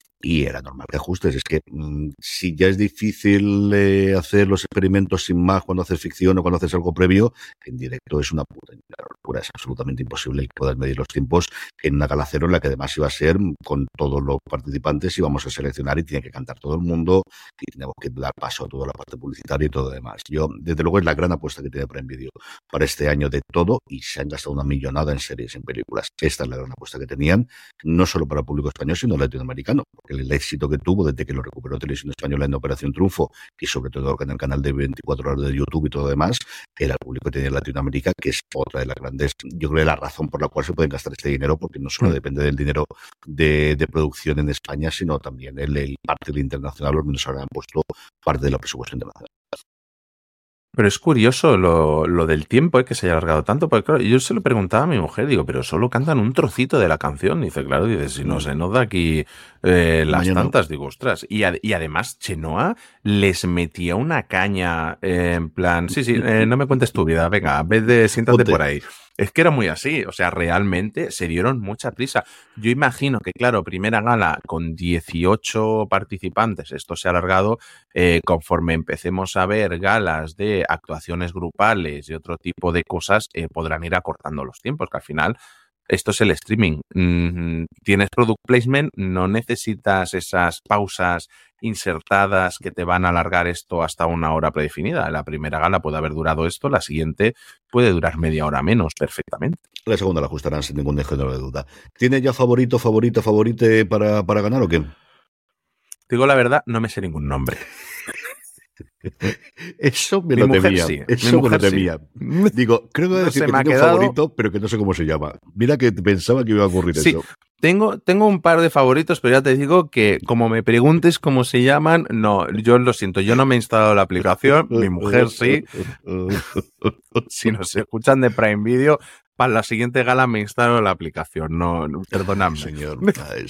Y era normal que ajustes. Es que si ya es difícil hacer los experimentos sin más cuando haces ficción o cuando haces algo previo, en directo es una puta locura. Es absolutamente imposible que puedas medir los tiempos en una gala cero en la que además iba a ser con todos los participantes y vamos a seleccionar y tiene que cantar todo el mundo y tenemos que dar paso a toda la parte publicitaria y todo lo demás. Yo, desde luego, es la gran apuesta que tiene Prime Video para este año de todo y se han gastado una millonada en series, en películas. Esta es la gran apuesta que tenían, no solo para el público español, sino latinoamericano. El éxito que tuvo desde que lo recuperó Televisión Española en Operación Triunfo y sobre todo en el canal de 24 horas de YouTube y todo lo demás, era el público que tenía en Latinoamérica, que es otra de las grandes, yo creo, la razón por la cual se pueden gastar este dinero, porque no solo depende del dinero de producción en España, sino también el parte del internacional, los menos ahora han puesto parte de la presupuesto internacional. Pero es curioso lo del tiempo que se haya alargado tanto, porque claro, yo se lo preguntaba a mi mujer, digo, pero solo cantan un trocito de la canción. Dice, claro, dice, si no se nos da aquí las tantas, digo, ostras. Y además, Chenoa les metía una caña en plan, sí, no me cuentes tu vida, venga, siéntate por ahí. Es que era muy así, o sea, realmente se dieron mucha prisa. Yo imagino que, claro, primera gala con 18 participantes, esto se ha alargado, conforme empecemos a ver galas de actuaciones grupales y otro tipo de cosas, podrán ir acortando los tiempos, que al final esto es el streaming. Tienes product placement, no necesitas esas pausas insertadas que te van a alargar esto hasta una hora predefinida. La primera gala puede haber durado esto, la siguiente puede durar media hora menos perfectamente. La segunda la ajustarán sin ningún género de duda. ¿Tiene ya favorite para ganar o qué? Digo la verdad, no me sé ningún nombre. Eso me lo temía. Sí. Eso me lo temía. Digo, creo que voy a decir que tengo un favorito, pero que no sé cómo se llama. Mira que pensaba que iba a ocurrir eso. Tengo un par de favoritos, pero ya te digo que como me preguntes cómo se llaman, no, yo lo siento, yo no me he instalado la aplicación, mi mujer sí. Si nos escuchan de Prime Video, para la siguiente gala me instalo la aplicación, no perdóname. Señor.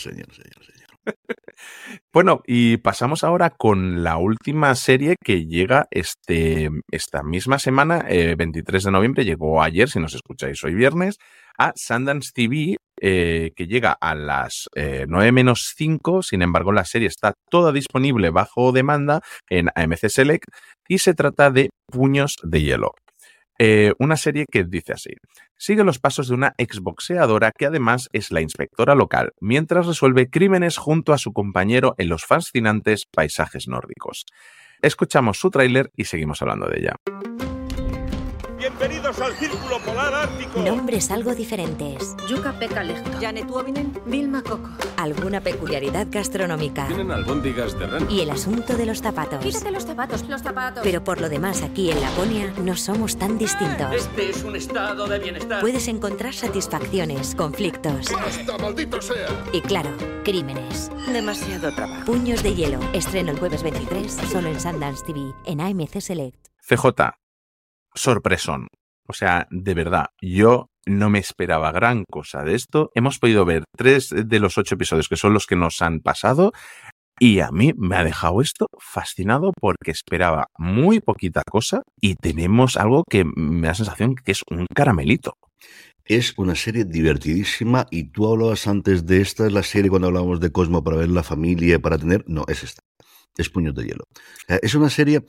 Bueno, y pasamos ahora con la última serie que llega esta misma semana, 23 de noviembre, llegó ayer, si nos escucháis hoy viernes, a Sundance TV, que llega a las 9:05, sin embargo la serie está toda disponible bajo demanda en AMC Select y se trata de Puños de Hielo. Una serie que dice así: sigue los pasos de una exboxeadora que además es la inspectora local, mientras resuelve crímenes junto a su compañero en los fascinantes paisajes nórdicos. Escuchamos su tráiler y seguimos hablando de ella. Bienvenidos al Círculo Polar Ártico. Nombres algo diferentes. Yucca-Pekka Lehto. Janet Tuominen. Vilma Coco. Alguna peculiaridad gastronómica. Tienen albóndigas de rana. Y el asunto de los zapatos. Quítate los zapatos. Pero por lo demás, aquí en Laponia no somos tan distintos. Este es un estado de bienestar. Puedes encontrar satisfacciones, conflictos. ¡Basta, maldito sea! Y claro, crímenes. Demasiado trabajo. Puños de Hielo. Estreno el jueves 23, solo en Sundance TV, en AMC Select. CJ. Sorpresón. O sea, de verdad, yo no me esperaba gran cosa de esto. Hemos podido ver 3 de los 8 episodios que son los que nos han pasado y a mí me ha dejado esto fascinado porque esperaba muy poquita cosa y tenemos algo que me da la sensación que es un caramelito. Es una serie divertidísima y tú hablabas antes de esta, es la serie cuando hablábamos de Cosmo para ver la familia, para tener... No, es esta. Es Puños de Hielo. Es una serie...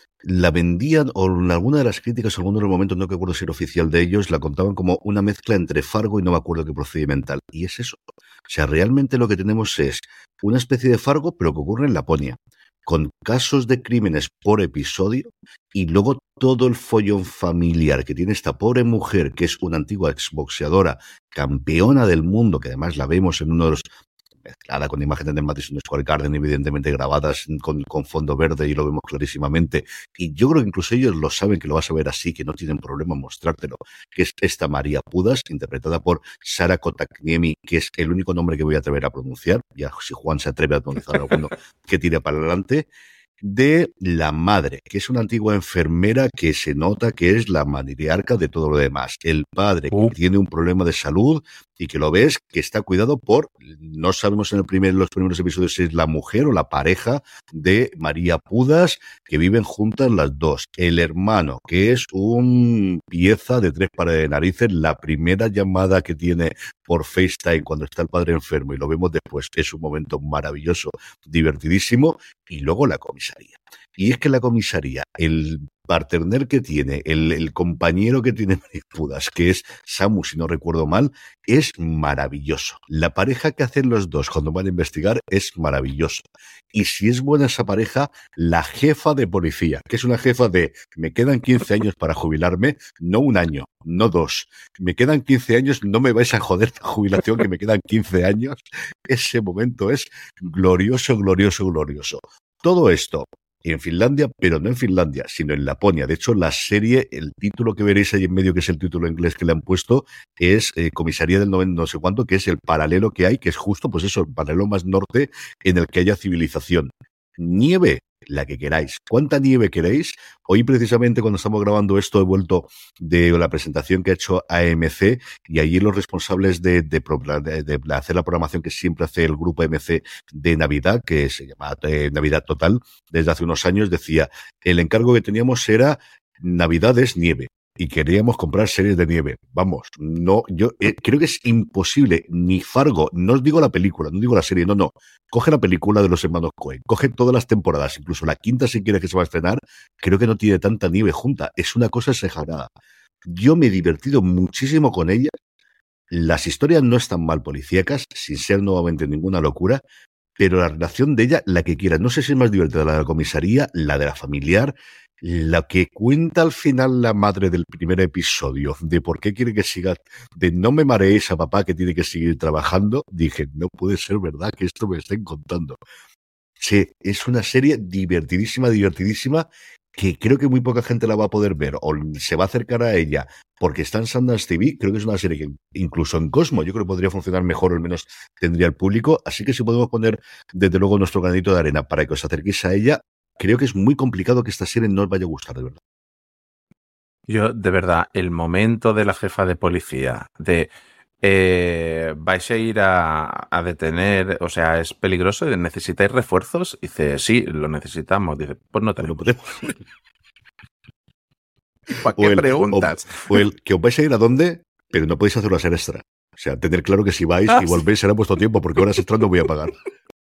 La vendían, o en alguna de las críticas, en alguno de los momentos, no recuerdo si era oficial de ellos, la contaban como una mezcla entre Fargo y no me acuerdo qué procedimental. Y es eso. O sea, realmente lo que tenemos es una especie de Fargo, pero que ocurre en Laponia, con casos de crímenes por episodio y luego todo el follón familiar que tiene esta pobre mujer, que es una antigua exboxeadora, campeona del mundo, que además la vemos en uno de los... mezclada con imágenes de Madison Square Garden, evidentemente grabadas con fondo verde y lo vemos clarísimamente. Y yo creo que incluso ellos lo saben, que lo vas a ver así, que no tienen problema en mostrártelo, que es esta María Pudas, interpretada por Sara Kotakniemi, que es el único nombre que voy a atrever a pronunciar, ya si Juan se atreve a pronunciar alguno, que tire para adelante, de la madre, que es una antigua enfermera que se nota que es la matriarca de todo lo demás. El padre, que tiene un problema de salud y que lo ves que está cuidado por, no sabemos en los primeros episodios si es la mujer o la pareja de María Pudas, que viven juntas las dos. El hermano, que es un pieza de 3 pares de narices, la primera llamada que tiene por FaceTime cuando está el padre enfermo y lo vemos después, es un momento maravilloso, divertidísimo. Y luego la comisaría. Y es que la comisaría, el partner que tiene, el compañero que tiene María Pudas, que es Samu, si no recuerdo mal, es maravilloso. La pareja que hacen los dos cuando van a investigar es maravilloso. Y si es buena esa pareja, la jefa de policía, que es una jefa de me quedan 15 años para jubilarme, no 1 año, no 2. Me quedan 15 años, no me vais a joder la jubilación, que me quedan 15 años. Ese momento es glorioso, glorioso, glorioso. Todo esto en Finlandia, pero no en Finlandia, sino en Laponia. De hecho, la serie, el título que veréis ahí en medio, que es el título inglés que le han puesto, es Comisaría del no sé cuánto, que es el paralelo que hay, que es justo, pues eso, el paralelo más norte en el que haya civilización. Nieve, la que queráis. ¿Cuánta nieve queréis? Hoy precisamente cuando estamos grabando esto he vuelto de la presentación que ha hecho AMC y allí los responsables de hacer la programación que siempre hace el grupo AMC de Navidad, que se llama Navidad Total, desde hace unos años decía, el encargo que teníamos era Navidades nieve. Y queríamos comprar series de nieve. Vamos, no, yo creo que es imposible, ni Fargo, no os digo la película, no digo la serie, no. Coge la película de los hermanos Coen, coge todas las temporadas, incluso la quinta si quieres que se va a estrenar, creo que no tiene tanta nieve junta, es una cosa exagerada. Yo me he divertido muchísimo con ella, las historias no están mal policíacas, sin ser nuevamente ninguna locura, pero la relación de ella, la que quieras, no sé si es más divertida la de la comisaría, la de la familiar, la que cuenta al final la madre del primer episodio, de por qué quiere que siga, de no me mareéis a papá que tiene que seguir trabajando, dije, no puede ser verdad que esto me estén contando. Sí, es una serie divertidísima, que creo que muy poca gente la va a poder ver, o se va a acercar a ella, porque está en Sundance TV, creo que es una serie que incluso en Cosmo yo creo que podría funcionar mejor, o al menos tendría el público, así que si podemos poner desde luego nuestro granito de arena para que os acerquéis a ella, creo que es muy complicado que esta serie no os vaya a gustar, de verdad. Yo, de verdad, el momento de la jefa de policía, de vais a ir a detener, o sea, es peligroso, ¿necesitáis refuerzos? Dice, sí, lo necesitamos. Dice, pues no tenemos. ¿Para qué preguntas? O el que os vais a ir a dónde, pero no podéis hacer horas extra. O sea, tener claro que si vais y volvéis será vuestro tiempo, porque horas extra no voy a pagar.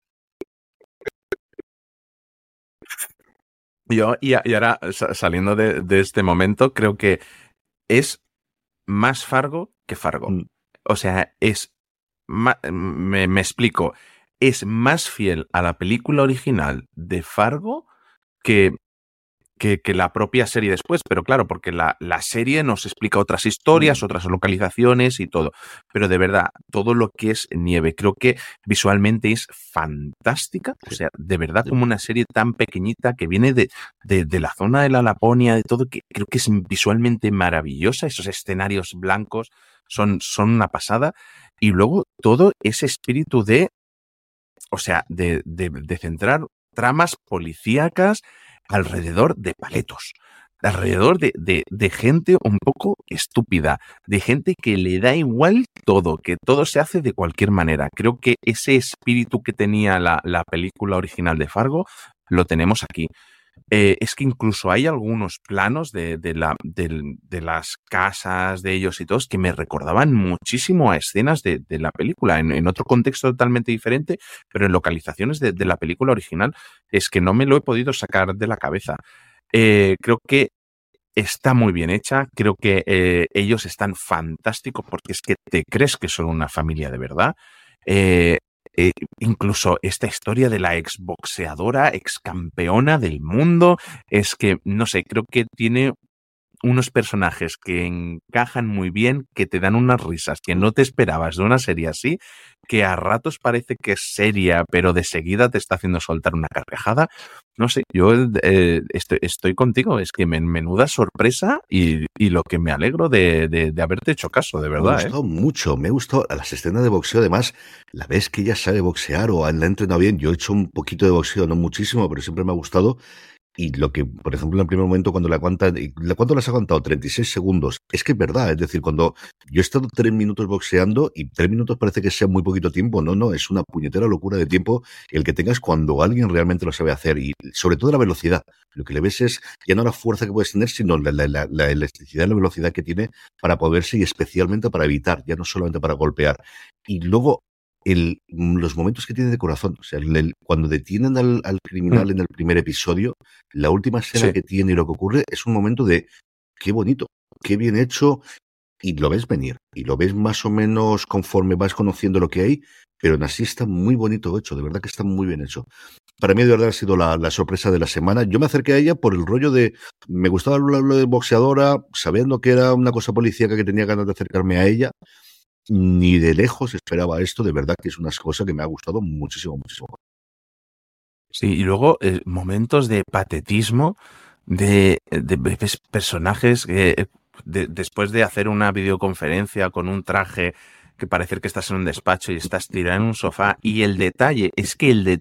Yo, y ahora, saliendo de este momento, creo que es más Fargo que Fargo. O sea, me explico, es más fiel a la película original de Fargo que la propia serie después, pero claro, porque la serie nos explica otras historias, otras localizaciones y todo, pero de verdad, todo lo que es nieve, creo que visualmente es fantástica, o sea, de verdad como una serie tan pequeñita que viene de la zona de la Laponia, de todo, que creo que es visualmente maravillosa, esos escenarios blancos son una pasada, y luego todo ese espíritu de centrar tramas policíacas alrededor de paletos, alrededor de gente un poco estúpida, de gente que le da igual todo, que todo se hace de cualquier manera. Creo que ese espíritu que tenía la película original de Fargo lo tenemos aquí. Es que incluso hay algunos planos de las casas de ellos y todos que me recordaban muchísimo a escenas de la película, en otro contexto totalmente diferente, pero en localizaciones de la película original. Es que no me lo he podido sacar de la cabeza. Creo que está muy bien hecha, creo que ellos están fantásticos porque es que te crees que son una familia de verdad. Incluso esta historia de la exboxeadora, excampeona del mundo, es que, no sé, creo que tiene unos personajes que encajan muy bien, que te dan unas risas que no te esperabas de una serie así, que a ratos parece que es seria, pero de seguida te está haciendo soltar una carcajada. No sé, yo estoy contigo, es que menuda sorpresa y lo que me alegro de haberte hecho caso, de verdad. Me ha gustado mucho, me ha gustado las escenas de boxeo, además, la vez que ella sabe boxear o la ha entrenado bien, yo he hecho un poquito de boxeo, no muchísimo, pero siempre me ha gustado. Y lo que, por ejemplo, en el primer momento cuando ¿cuánto las ha aguantado? 36 segundos. Es que es verdad, es decir, cuando yo he estado 3 minutos boxeando y 3 minutos parece que sea muy poquito tiempo, no, es una puñetera locura de tiempo el que tengas cuando alguien realmente lo sabe hacer y sobre todo la velocidad. Lo que le ves es ya no la fuerza que puedes tener, sino la elasticidad y la velocidad que tiene para poderse y especialmente para evitar, ya no solamente para golpear. Y luego los momentos que tiene de corazón, o sea, cuando detienen al criminal en el primer episodio, la última escena que tiene y lo que ocurre es un momento de qué bonito, qué bien hecho, y lo ves venir, y lo ves más o menos conforme vas conociendo lo que hay, pero aún así está muy bonito hecho, de verdad que está muy bien hecho. Para mí de verdad ha sido la sorpresa de la semana. Yo me acerqué a ella por el rollo de, me gustaba lo de boxeadora, sabiendo que era una cosa policíaca que tenía ganas de acercarme a ella. Ni de lejos esperaba esto, de verdad que es una cosa que me ha gustado muchísimo, muchísimo. Sí, y luego momentos de patetismo de personajes que después de hacer una videoconferencia con un traje que parecer que estás en un despacho y estás tirado en un sofá. Y el detalle es,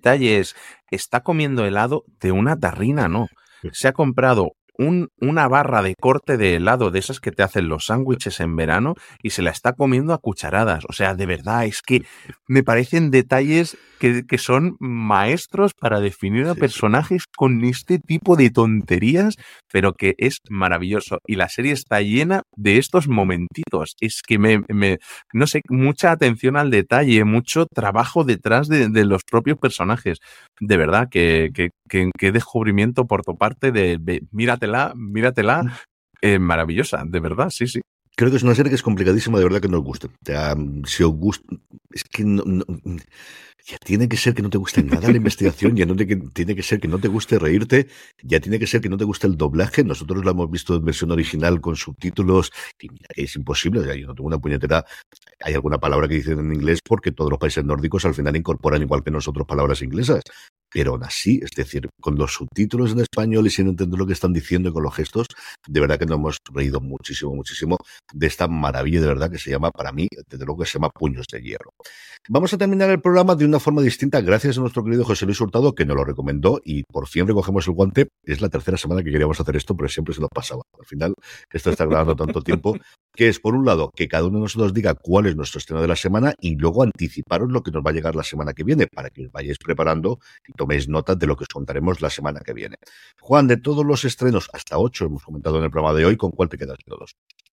está comiendo helado de una tarrina, ¿no? Se ha comprado una barra de corte de helado de esas que te hacen los sándwiches en verano y se la está comiendo a cucharadas. O sea, de verdad, es que me parecen detalles que son maestros para definir a personajes con este tipo de tonterías, pero que es maravilloso. Y la serie está llena de estos momentitos. Es que no sé, mucha atención al detalle, mucho trabajo detrás de los propios personajes. De verdad, que descubrimiento por tu parte de míratela, maravillosa, de verdad, sí. Creo que es una serie que es complicadísima, de verdad, que no os guste. O sea, si os gusta, es que no, ya tiene que ser que no te guste nada la investigación, ya no tiene que ser que no te guste reírte, ya tiene que ser que no te guste el doblaje. Nosotros lo hemos visto en versión original con subtítulos y mira que es imposible. O sea, yo no tengo una puñetera. Hay alguna palabra que dicen en inglés porque todos los países nórdicos al final incorporan igual que nosotros palabras inglesas. Pero aún así, es decir, con los subtítulos en español y sin entender lo que están diciendo y con los gestos, de verdad que nos hemos reído muchísimo de esta maravilla de verdad que se llama, para mí, desde luego que se llama Puños de Hierro. Vamos a terminar el programa de una forma distinta, gracias a nuestro querido José Luis Hurtado, que nos lo recomendó y por fin recogemos el guante. Es la tercera semana que queríamos hacer esto, pero siempre se nos pasaba. Al final, esto está grabando tanto tiempo, que es, por un lado, que cada uno de nosotros diga cuál es nuestro estreno de la semana y luego anticiparos lo que nos va a llegar la semana que viene, para que os vayáis preparando y toméis nota de lo que os contaremos la semana que viene. Juan, de todos los estrenos, hasta 8 hemos comentado en el programa de hoy, ¿con cuál te quedas de todos?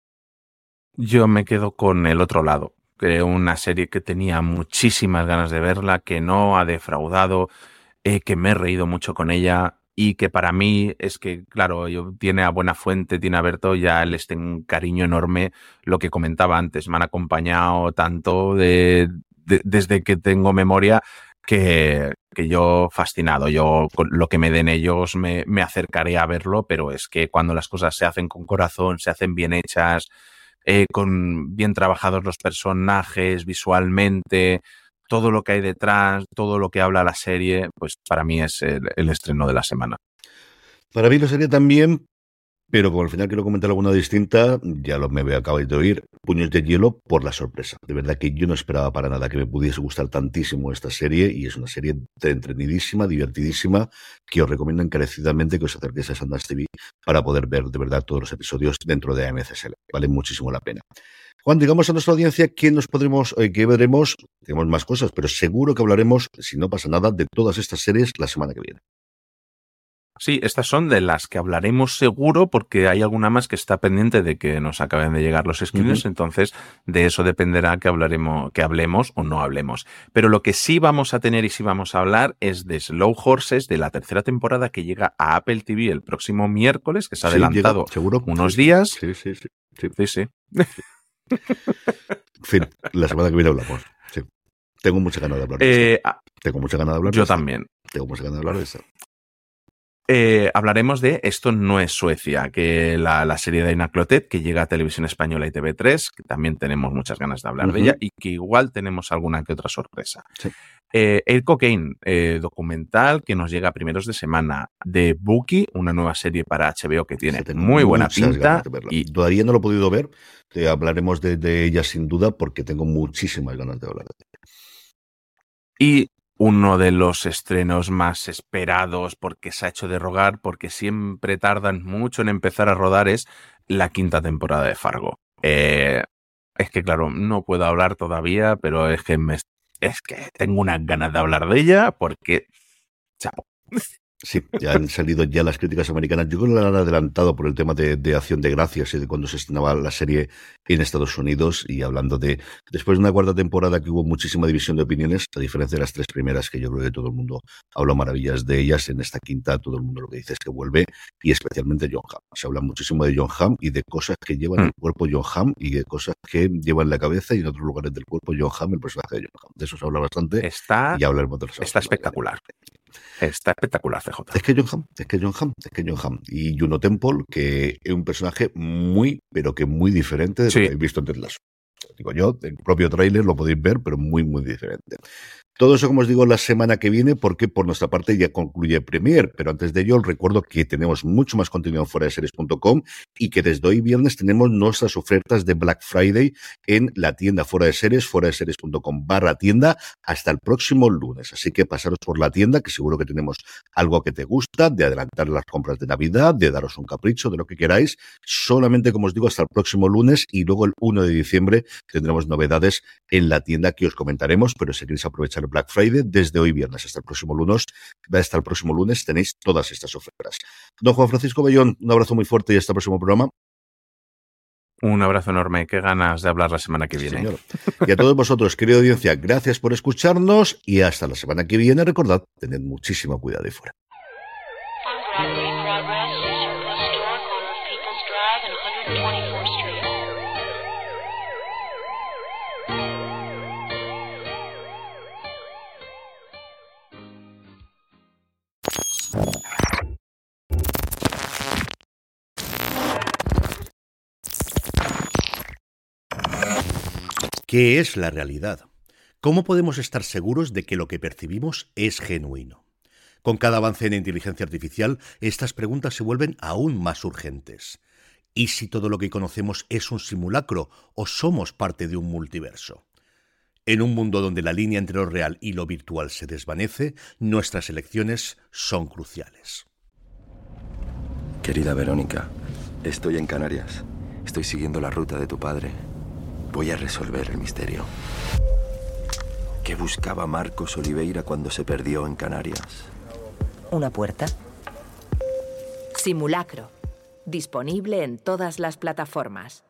Yo me quedo con El Otro Lado, que una serie que tenía muchísimas ganas de verla, que no ha defraudado, que me he reído mucho con ella y que para mí es que, claro, tiene a Buenafuente, tiene a Berto, ya les tengo un cariño enorme. Lo que comentaba antes, me han acompañado tanto desde que tengo memoria que yo fascinado. Yo con lo que me den ellos me acercaré a verlo, pero es que cuando las cosas se hacen con corazón, se hacen bien hechas, con bien trabajados los personajes, visualmente, todo lo que hay detrás, todo lo que habla la serie, pues para mí es el estreno de la semana. Para mí lo sería también, pero como al final quiero comentar alguna distinta, ya me acabáis de oír, Puños de Hielo por la sorpresa. De verdad que yo no esperaba para nada que me pudiese gustar tantísimo esta serie y es una serie entretenidísima, divertidísima, que os recomiendo encarecidamente que os acerquéis a Sundance TV para poder ver de verdad todos los episodios dentro de AMCSL. Vale muchísimo la pena. Juan, digamos a nuestra audiencia qué veremos, tenemos más cosas, pero seguro que hablaremos, si no pasa nada, de todas estas series la semana que viene. Sí, estas son de las que hablaremos seguro porque hay alguna más que está pendiente de que nos acaben de llegar los screeners, entonces de eso dependerá que hablemos o no hablemos. Pero lo que sí vamos a tener y sí vamos a hablar es de Slow Horses, de la tercera temporada que llega a Apple TV el próximo miércoles, que se ha adelantado seguro unos días. Sí. En fin, la semana que viene hablamos. Sí. Tengo mucha ganas de hablar de esto. Tengo mucha ganas de hablar de yo esto. También. Tengo mucha ganas de hablar de esto. Hablaremos de Esto no es Suecia, que la serie de Aina Clotet, que llega a Televisión Española y TV3, que también tenemos muchas ganas de hablar de ella y que igual tenemos alguna que otra sorpresa. Sí. El Cocaine, documental que nos llega a primeros de semana, de Bucky, una nueva serie para HBO que tiene muy buena pinta. Y todavía no lo he podido ver, hablaremos de ella sin duda porque tengo muchísimas ganas de hablar de ella. Y uno de los estrenos más esperados porque se ha hecho de rogar, porque siempre tardan mucho en empezar a rodar, es la quinta temporada de Fargo. Es que, claro, no puedo hablar todavía, pero es que tengo unas ganas de hablar de ella porque... Chao. Sí, ya han salido ya las críticas americanas. Yo creo que lo han adelantado por el tema de Acción de Gracias y de cuando se estrenaba la serie en Estados Unidos y hablando de... Después de una cuarta temporada que hubo muchísima división de opiniones, a diferencia de las tres primeras que yo creo que todo el mundo habló maravillas de ellas, en esta quinta todo el mundo lo que dice es que vuelve y especialmente Jon Hamm. Se habla muchísimo de Jon Hamm y de cosas que llevan el cuerpo Jon Hamm y de cosas que llevan la cabeza y en otros lugares del cuerpo Jon Hamm, el personaje de Jon Hamm. De eso se habla bastante y hablaremos de los Está espectacular. Está espectacular, CJ. Es que Jon Hamm. Y Juno Temple, que es un personaje muy, pero que muy diferente de lo que habéis visto en Ted Lasso. Digo yo, el propio tráiler lo podéis ver, pero muy, muy diferente. Todo eso, como os digo, la semana que viene, porque por nuestra parte ya concluye Premiere, pero antes de ello os recuerdo que tenemos mucho más contenido en fueradeseries.com y que desde hoy viernes tenemos nuestras ofertas de Black Friday en la tienda Fuera de Series, fueradeseries.com/tienda, hasta el próximo lunes. Así que pasaros por la tienda, que seguro que tenemos algo que te gusta, de adelantar las compras de Navidad, de daros un capricho, de lo que queráis. Solamente, como os digo, hasta el próximo lunes, y luego el 1 de diciembre tendremos novedades en la tienda que os comentaremos, pero si queréis aprovechar el Black Friday, desde hoy viernes hasta el próximo lunes tenéis todas estas ofertas. Don Juan Francisco Bellón, un abrazo muy fuerte y hasta el próximo programa. Un abrazo enorme, qué ganas de hablar la semana que viene. Señor. Y a todos vosotros, querida audiencia, gracias por escucharnos y hasta la semana que viene. Recordad, tened muchísimo cuidado ahí fuera. ¿Qué es la realidad? ¿Cómo podemos estar seguros de que lo que percibimos es genuino? Con cada avance en inteligencia artificial, estas preguntas se vuelven aún más urgentes. ¿Y si todo lo que conocemos es un simulacro o somos parte de un multiverso? En un mundo donde la línea entre lo real y lo virtual se desvanece, nuestras elecciones son cruciales. Querida Verónica, estoy en Canarias. Estoy siguiendo la ruta de tu padre. Voy a resolver el misterio. ¿Qué buscaba Marcos Oliveira cuando se perdió en Canarias? ¿Una puerta? Simulacro. Disponible en todas las plataformas.